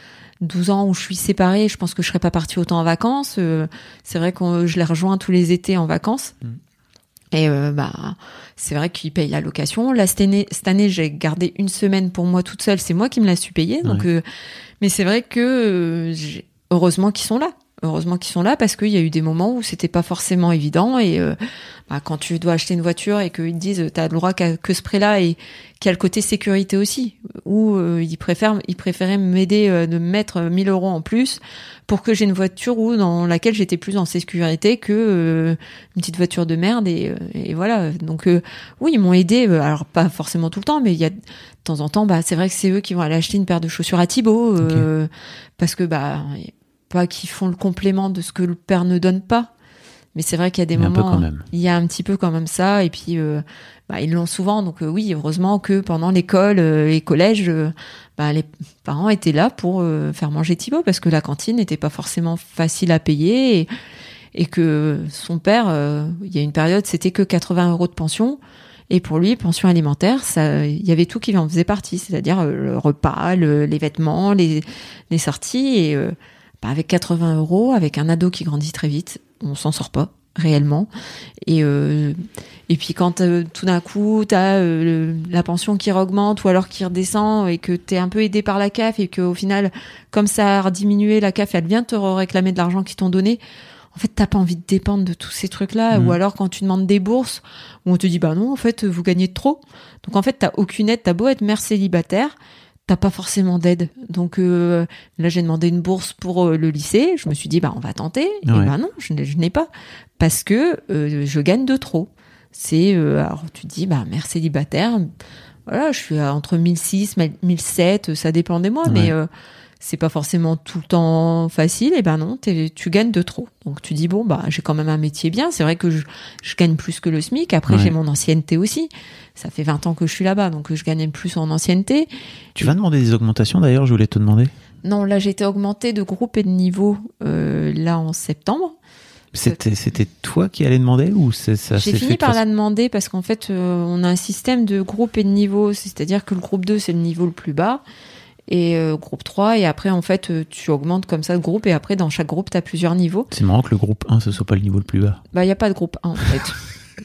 12 ans où je suis séparée, je pense que je serais pas partie autant en vacances. C'est vrai que je les rejoins tous les étés en vacances. Et c'est vrai qu'ils payent la location. Là, cette année, j'ai gardé 1 semaine pour moi toute seule. C'est moi qui me l'ai su payer. Donc, mais c'est vrai que heureusement qu'ils sont là. Heureusement qu'ils sont là parce qu'il y a eu des moments où c'était pas forcément évident. Et quand tu dois acheter une voiture et qu'ils te disent t'as le droit qu'à que ce prix-là et qu'il y a le côté sécurité aussi, où ils préféraient m'aider de me mettre 1 000 € en plus pour que j'ai une voiture dans laquelle j'étais plus en sécurité que une petite voiture de merde et voilà. Donc oui, ils m'ont aidé. Alors pas forcément tout le temps, mais il y a de temps en temps, c'est vrai que c'est eux qui vont aller acheter une paire de chaussures à Thibaut parce que pas qu'ils font le complément de ce que le père ne donne pas, mais c'est vrai qu'il y a des moments, il y a un petit peu quand même ça, et puis ils l'ont souvent, donc oui, heureusement que pendant l'école et collège, les parents étaient là pour faire manger Thibaut, parce que la cantine n'était pas forcément facile à payer, et que son père, il y a une période, c'était que 80 € de pension, et pour lui, pension alimentaire, il y avait tout qui en faisait partie, c'est-à-dire le repas, les vêtements, les sorties, et avec 80 €, avec un ado qui grandit très vite, on s'en sort pas réellement. Et puis quand tout d'un coup t'as la pension qui augmente ou alors qui redescend et que t'es un peu aidé par la CAF et qu'au final, comme ça a diminué, la CAF elle vient te réclamer de l'argent qu'ils t'ont donné. En fait, t'as pas envie de dépendre de tous ces trucs-là. Ou alors quand tu demandes des bourses où on te dit non, en fait vous gagnez trop. Donc en fait t'as aucune aide. T'as beau être mère célibataire, t'as pas forcément d'aide. Donc là, j'ai demandé une bourse pour le lycée. Je me suis dit, on va tenter. Ouais. Et non, je n'ai pas. Parce que je gagne de trop. Alors tu te dis, mère célibataire, voilà, je suis entre 1006, 1007, ça dépend des mois, mais c'est pas forcément tout le temps facile. Et non, tu gagnes de trop. Donc tu dis, j'ai quand même un métier bien. C'est vrai que je gagne plus que le SMIC. Après, j'ai mon ancienneté aussi. Ça fait 20 ans que je suis là-bas, donc je gagne plus en ancienneté. Tu vas demander des augmentations d'ailleurs, je voulais te demander. Non, là j'ai été augmentée de groupe et de niveau là en septembre. C'était toi qui allais demander ou ça J'ai fini par la demander parce qu'en fait on a un système de groupe et de niveau, c'est-à-dire que le groupe 2 c'est le niveau le plus bas et groupe 3 et après en fait tu augmentes comme ça de groupe et après dans chaque groupe tu as plusieurs niveaux. C'est marrant que le groupe 1 ce soit pas le niveau le plus bas. Il y a pas de groupe 1 en fait.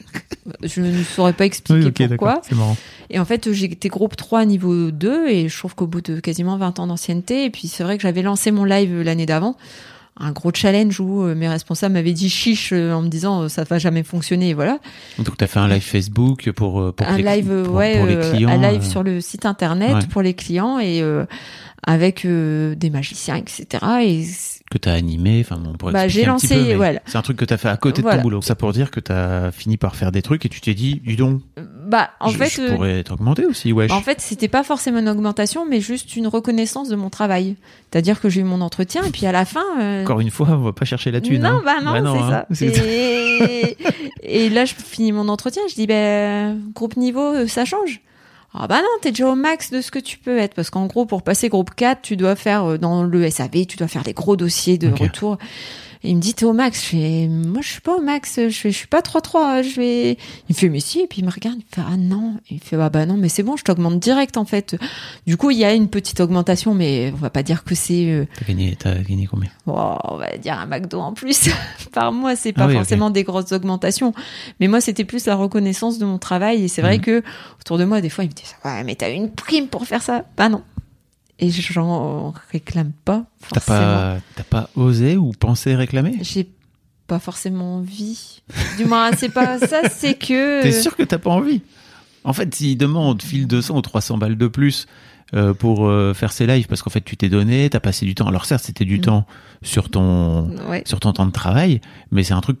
Je ne saurais pas expliquer pourquoi. C'est marrant. Et en fait, j'ai été groupe 3 niveau 2 et je trouve qu'au bout de quasiment 20 ans d'ancienneté, et puis c'est vrai que j'avais lancé mon live l'année d'avant un gros challenge où mes responsables m'avaient dit chiche en me disant ça va jamais fonctionner, et voilà. Donc, tu as fait un live Facebook pour un les, live, pour les clients. Un live sur le site internet Ouais. pour les clients et avec des magiciens, etc. Et Que tu as animé. Enfin, on pourrait expliquer j'ai un petit lancé, peu, mais voilà. c'est un truc que tu as fait à côté de Voilà. ton boulot. Ça pour dire que tu as fini par faire des trucs et tu t'es dit, dis donc, en fait, je pourrais t'augmenter aussi, wesh. en fait, c'était pas forcément une augmentation, mais juste une reconnaissance de mon travail. C'est-à-dire que j'ai eu mon entretien et puis à la fin. Encore une fois, on va pas chercher la thune. Non, hein. non, Ouais, c'est hein. ça. C'est- Et là, je finis mon entretien, je dis, groupe niveau, ça change. Ah non, t'es déjà au max de ce que tu peux être. Parce qu'en gros, pour passer groupe 4, tu dois faire, dans le SAV, tu dois faire des gros dossiers de Ok. retour. Et il me dit, t'es au max. Je fais, moi, je suis pas au max. Je suis pas 3-3. Il me fait, mais si. Et puis il me regarde, il me fait, ah non. Il fait, bah non, mais c'est bon, je t'augmente direct, en fait. Du coup, il y a une petite augmentation, mais on va pas dire que c'est, T'as gagné combien? on va dire un McDo en plus par mois, c'est pas Ah oui, forcément des grosses augmentations. Mais moi, c'était plus la reconnaissance de mon travail. Et c'est vrai que autour de moi, des fois, ils me disent, ouais, mais t'as une prime pour faire ça. Bah non. Et j'en réclame pas forcément. T'as pas osé ou pensé réclamer? J'ai pas forcément envie. Du moins, c'est pas ça, c'est que... T'es sûr que t'as pas envie? En fait, s'ils demandent file 200 ou 300 balles de plus pour faire ces lives, parce qu'en fait, tu t'es donné, t'as passé du temps. Alors certes, c'était du temps sur ton temps de travail, mais c'est un truc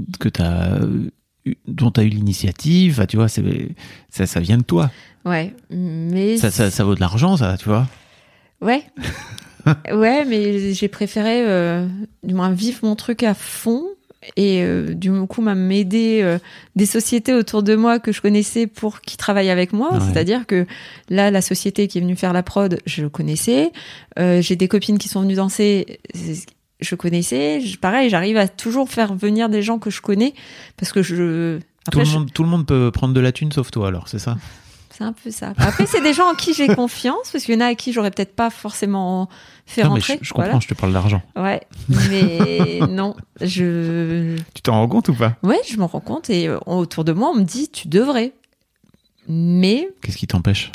dont t'as eu l'initiative. Enfin, tu vois, ça vient de toi. Ouais, mais... Ça vaut de l'argent, ça, tu vois. Ouais. Ouais, mais j'ai préféré du moins vivre mon truc à fond et du coup m'aider des sociétés autour de moi que je connaissais pour qui travaillent avec moi. Ouais. C'est-à-dire que là, la société qui est venue faire la prod, je le connaissais. J'ai des copines qui sont venues danser, je connaissais. Pareil, j'arrive à toujours faire venir des gens que je connais parce que Tout le monde peut prendre de la thune sauf toi, alors, c'est ça? C'est un peu ça. Après, c'est des gens en qui j'ai confiance, parce qu'il y en a à qui j'aurais peut-être pas forcément fait Non, mais rentrer. je comprends, Voilà. je te parle d'argent. Ouais, mais non, Tu t'en rends compte ou pas? Ouais, je m'en rends compte et autour de moi, on me dit tu devrais. Mais Qu'est-ce qui t'empêche?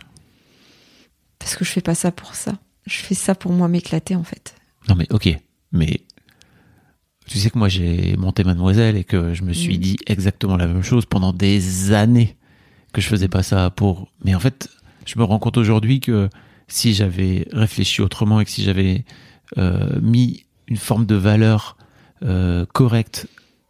parce que je fais pas ça pour ça. Je fais ça pour moi m'éclater en fait. Non mais ok, mais tu sais que moi j'ai monté Mademoiselle et que je me suis dit exactement la même chose pendant des années, que je faisais pas ça pour... Mais en fait, je me rends compte aujourd'hui que si j'avais réfléchi autrement et que si j'avais mis une forme de valeur correcte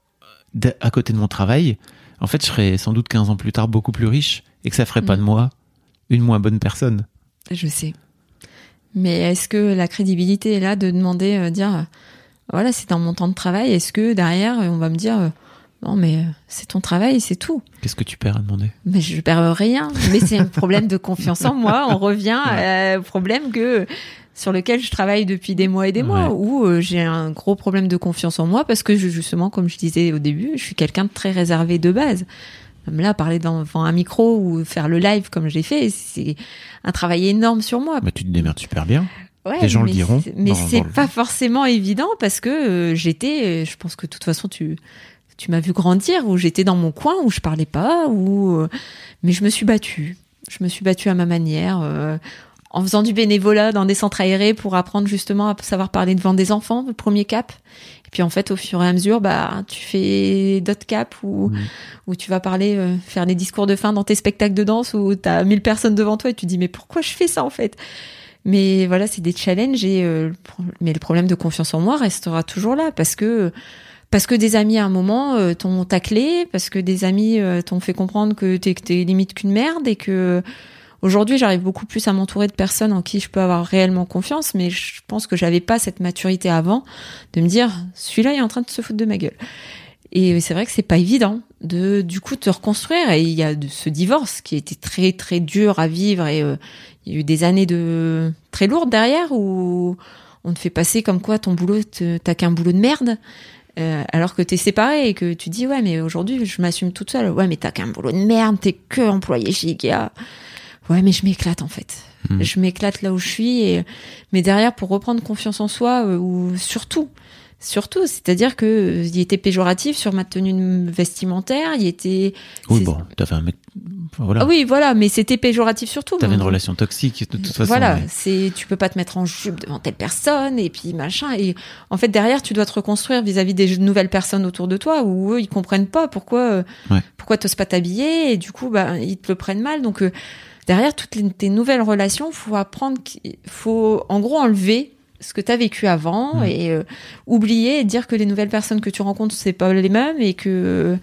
à côté de mon travail, en fait je serais sans doute 15 ans plus tard beaucoup plus riche et que ça ferait pas de moi une moins bonne personne. Je sais. Mais est-ce que la crédibilité est là de demander, dire, voilà, c'est dans mon temps de travail, est-ce que derrière, on va me dire, non, mais c'est ton travail, c'est tout. Qu'est-ce que tu perds à demander? Mais je perds rien. Mais c'est un problème de confiance en moi. On revient au problème sur lequel je travaille depuis des mois et des mois, où j'ai un gros problème de confiance en moi parce que justement, comme je disais au début, je suis quelqu'un de très réservé de base. Même là, parler devant un micro ou faire le live comme j'ai fait, c'est un travail énorme sur moi. Bah, tu te démerdes super bien. Ouais, les gens le diront. Mais c'est pas forcément évident parce que je pense que de toute façon, tu m'as vu grandir, où j'étais dans mon coin, où je parlais pas, mais je me suis battue. Je me suis battue à ma manière, en faisant du bénévolat dans des centres aérés pour apprendre justement à savoir parler devant des enfants, le premier cap. Et puis en fait, au fur et à mesure, tu fais d'autres caps où tu vas parler, faire des discours de fin dans tes spectacles de danse où t'as 1000 personnes devant toi et tu te dis mais pourquoi je fais ça en fait? Mais voilà, c'est des challenges mais le problème de confiance en moi restera toujours là parce que des amis à un moment t'ont taclé, parce que des amis t'ont fait comprendre que t'es limite qu'une merde et que aujourd'hui j'arrive beaucoup plus à m'entourer de personnes en qui je peux avoir réellement confiance, mais je pense que j'avais pas cette maturité avant de me dire celui-là il est en train de se foutre de ma gueule. Et c'est vrai que c'est pas évident de du coup te reconstruire, et il y a ce divorce qui a été très très dur à vivre et il y a eu des années très lourdes derrière où on te fait passer comme quoi ton boulot t'as qu'un boulot de merde. Alors que t'es séparé et que tu dis ouais mais aujourd'hui je m'assume toute seule, ouais mais t'as qu'un boulot de merde, t'es que employé chez Ikea, ouais mais je m'éclate en fait, je m'éclate là où je suis mais derrière pour reprendre confiance en soi ou surtout Surtout, c'est-à-dire que il était péjoratif sur ma tenue vestimentaire, il était... t'avais un mec... Voilà. Ah oui, voilà, mais c'était péjoratif surtout. T'avais une relation toxique, de toute façon. Voilà, tu peux pas te mettre en jupe devant telle personne, et puis machin. Et en fait, derrière, tu dois te reconstruire vis-à-vis des nouvelles personnes autour de toi, où eux, ils comprennent pas pourquoi t'oses pas t'habiller, et du coup, ils te le prennent mal. Donc, derrière toutes tes nouvelles relations, faut apprendre, faut en gros enlever ce que tu as vécu avant et oublier et dire que les nouvelles personnes que tu rencontres, c'est pas les mêmes et que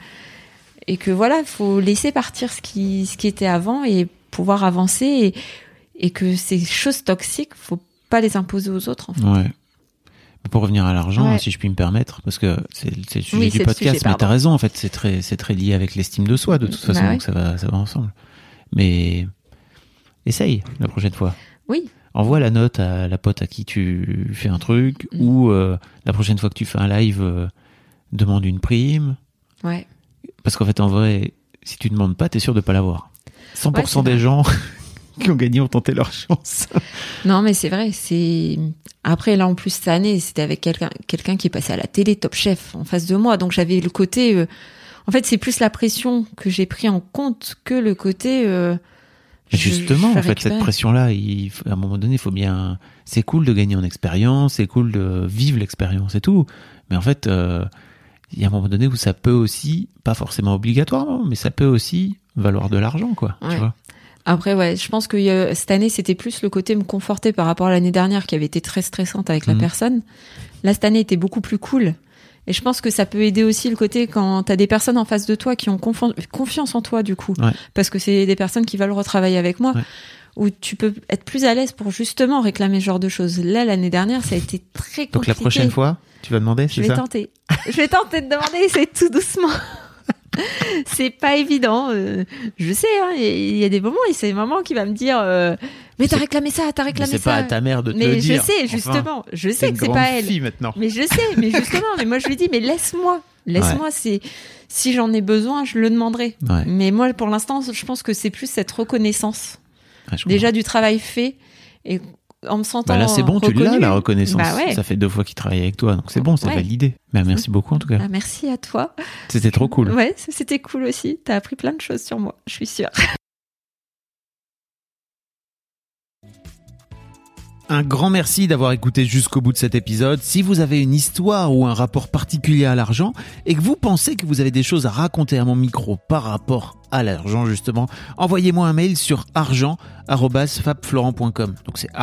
voilà, faut laisser partir ce qui était avant et pouvoir avancer et que ces choses toxiques, faut pas les imposer aux autres, en fait. Ouais. Pour revenir à l'argent, si je puis me permettre, parce que c'est le sujet du podcast, mais t'as raison, en fait, c'est très lié avec l'estime de soi, de toute façon, donc ça va ensemble. Mais essaye la prochaine fois. Oui. Envoie la note à la pote à qui tu fais un truc, ou la prochaine fois que tu fais un live, demande une prime. Ouais. Parce qu'en fait, en vrai, si tu demandes pas, t'es sûr de pas l'avoir. 100% des gens qui ont gagné ont tenté leur chance. Non, mais c'est vrai. Après, là, en plus, cette année, c'était avec quelqu'un qui est passé à la télé, Top Chef, en face de moi. Donc, j'avais le côté... En fait, c'est plus la pression que j'ai pris en compte que le côté... Justement, en fait, cette pression-là, à un moment donné, il faut bien... C'est cool de gagner en expérience, c'est cool de vivre l'expérience et tout. Mais en fait, il y a un moment donné où ça peut aussi, pas forcément obligatoirement, mais ça peut aussi valoir de l'argent, quoi. Ouais. Tu vois. Après, je pense que cette année, c'était plus le côté me conforter par rapport à l'année dernière qui avait été très stressante avec la personne. Là, cette année était beaucoup plus cool. Et je pense que ça peut aider aussi le côté quand t'as des personnes en face de toi qui ont confiance en toi, du coup. Ouais. Parce que c'est des personnes qui veulent retravailler avec moi. Ouais. Où tu peux être plus à l'aise pour justement réclamer ce genre de choses. Là, l'année dernière, ça a été très compliqué. Donc la prochaine fois, tu vas demander, c'est ça ? Je vais tenter de demander, c'est tout doucement. C'est pas évident. Je sais, il y a des moments, et c'est maman qui va me dire mais t'as réclamé ça, t'as réclamé ça. C'est pas à ta mère de te le dire. Mais je sais, justement. Enfin, je sais que c'est pas elle. Fille maintenant. Mais je sais, mais justement, mais moi je lui dis, mais laisse-moi, c'est si j'en ai besoin, je le demanderai. Ouais. Mais moi, pour l'instant, je pense que c'est plus cette reconnaissance. Déjà du travail fait et en me sentant là c'est bon, reconnue. Tu l'as la reconnaissance. Ouais. Ça fait 2 fois qu'il travaille avec toi, donc c'est bon, c'est validé. Mais merci beaucoup en tout cas. Merci à toi. C'était trop cool. Ouais, c'était cool aussi. T'as appris plein de choses sur moi, je suis sûre. Un grand merci d'avoir écouté jusqu'au bout de cet épisode. Si vous avez une histoire ou un rapport particulier à l'argent et que vous pensez que vous avez des choses à raconter à mon micro par rapport à l'argent justement, envoyez-moi un mail sur argent@fabflorent.com. Donc c'est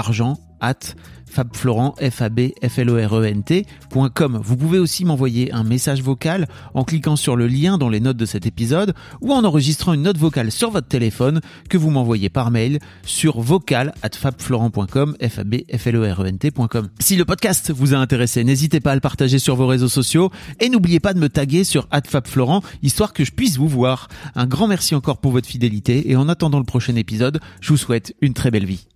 argent@fabflorent.com. Vous pouvez aussi m'envoyer un message vocal en cliquant sur le lien dans les notes de cet épisode ou en enregistrant une note vocale sur votre téléphone que vous m'envoyez par mail sur vocal@fabflorent.com, fabflorent.com. Si le podcast vous a intéressé, n'hésitez pas à le partager sur vos réseaux sociaux et n'oubliez pas de me taguer sur @fabflorent histoire que je puisse vous voir. Un grand merci encore pour votre fidélité et en attendant le prochain épisode, je vous souhaite une très belle vie.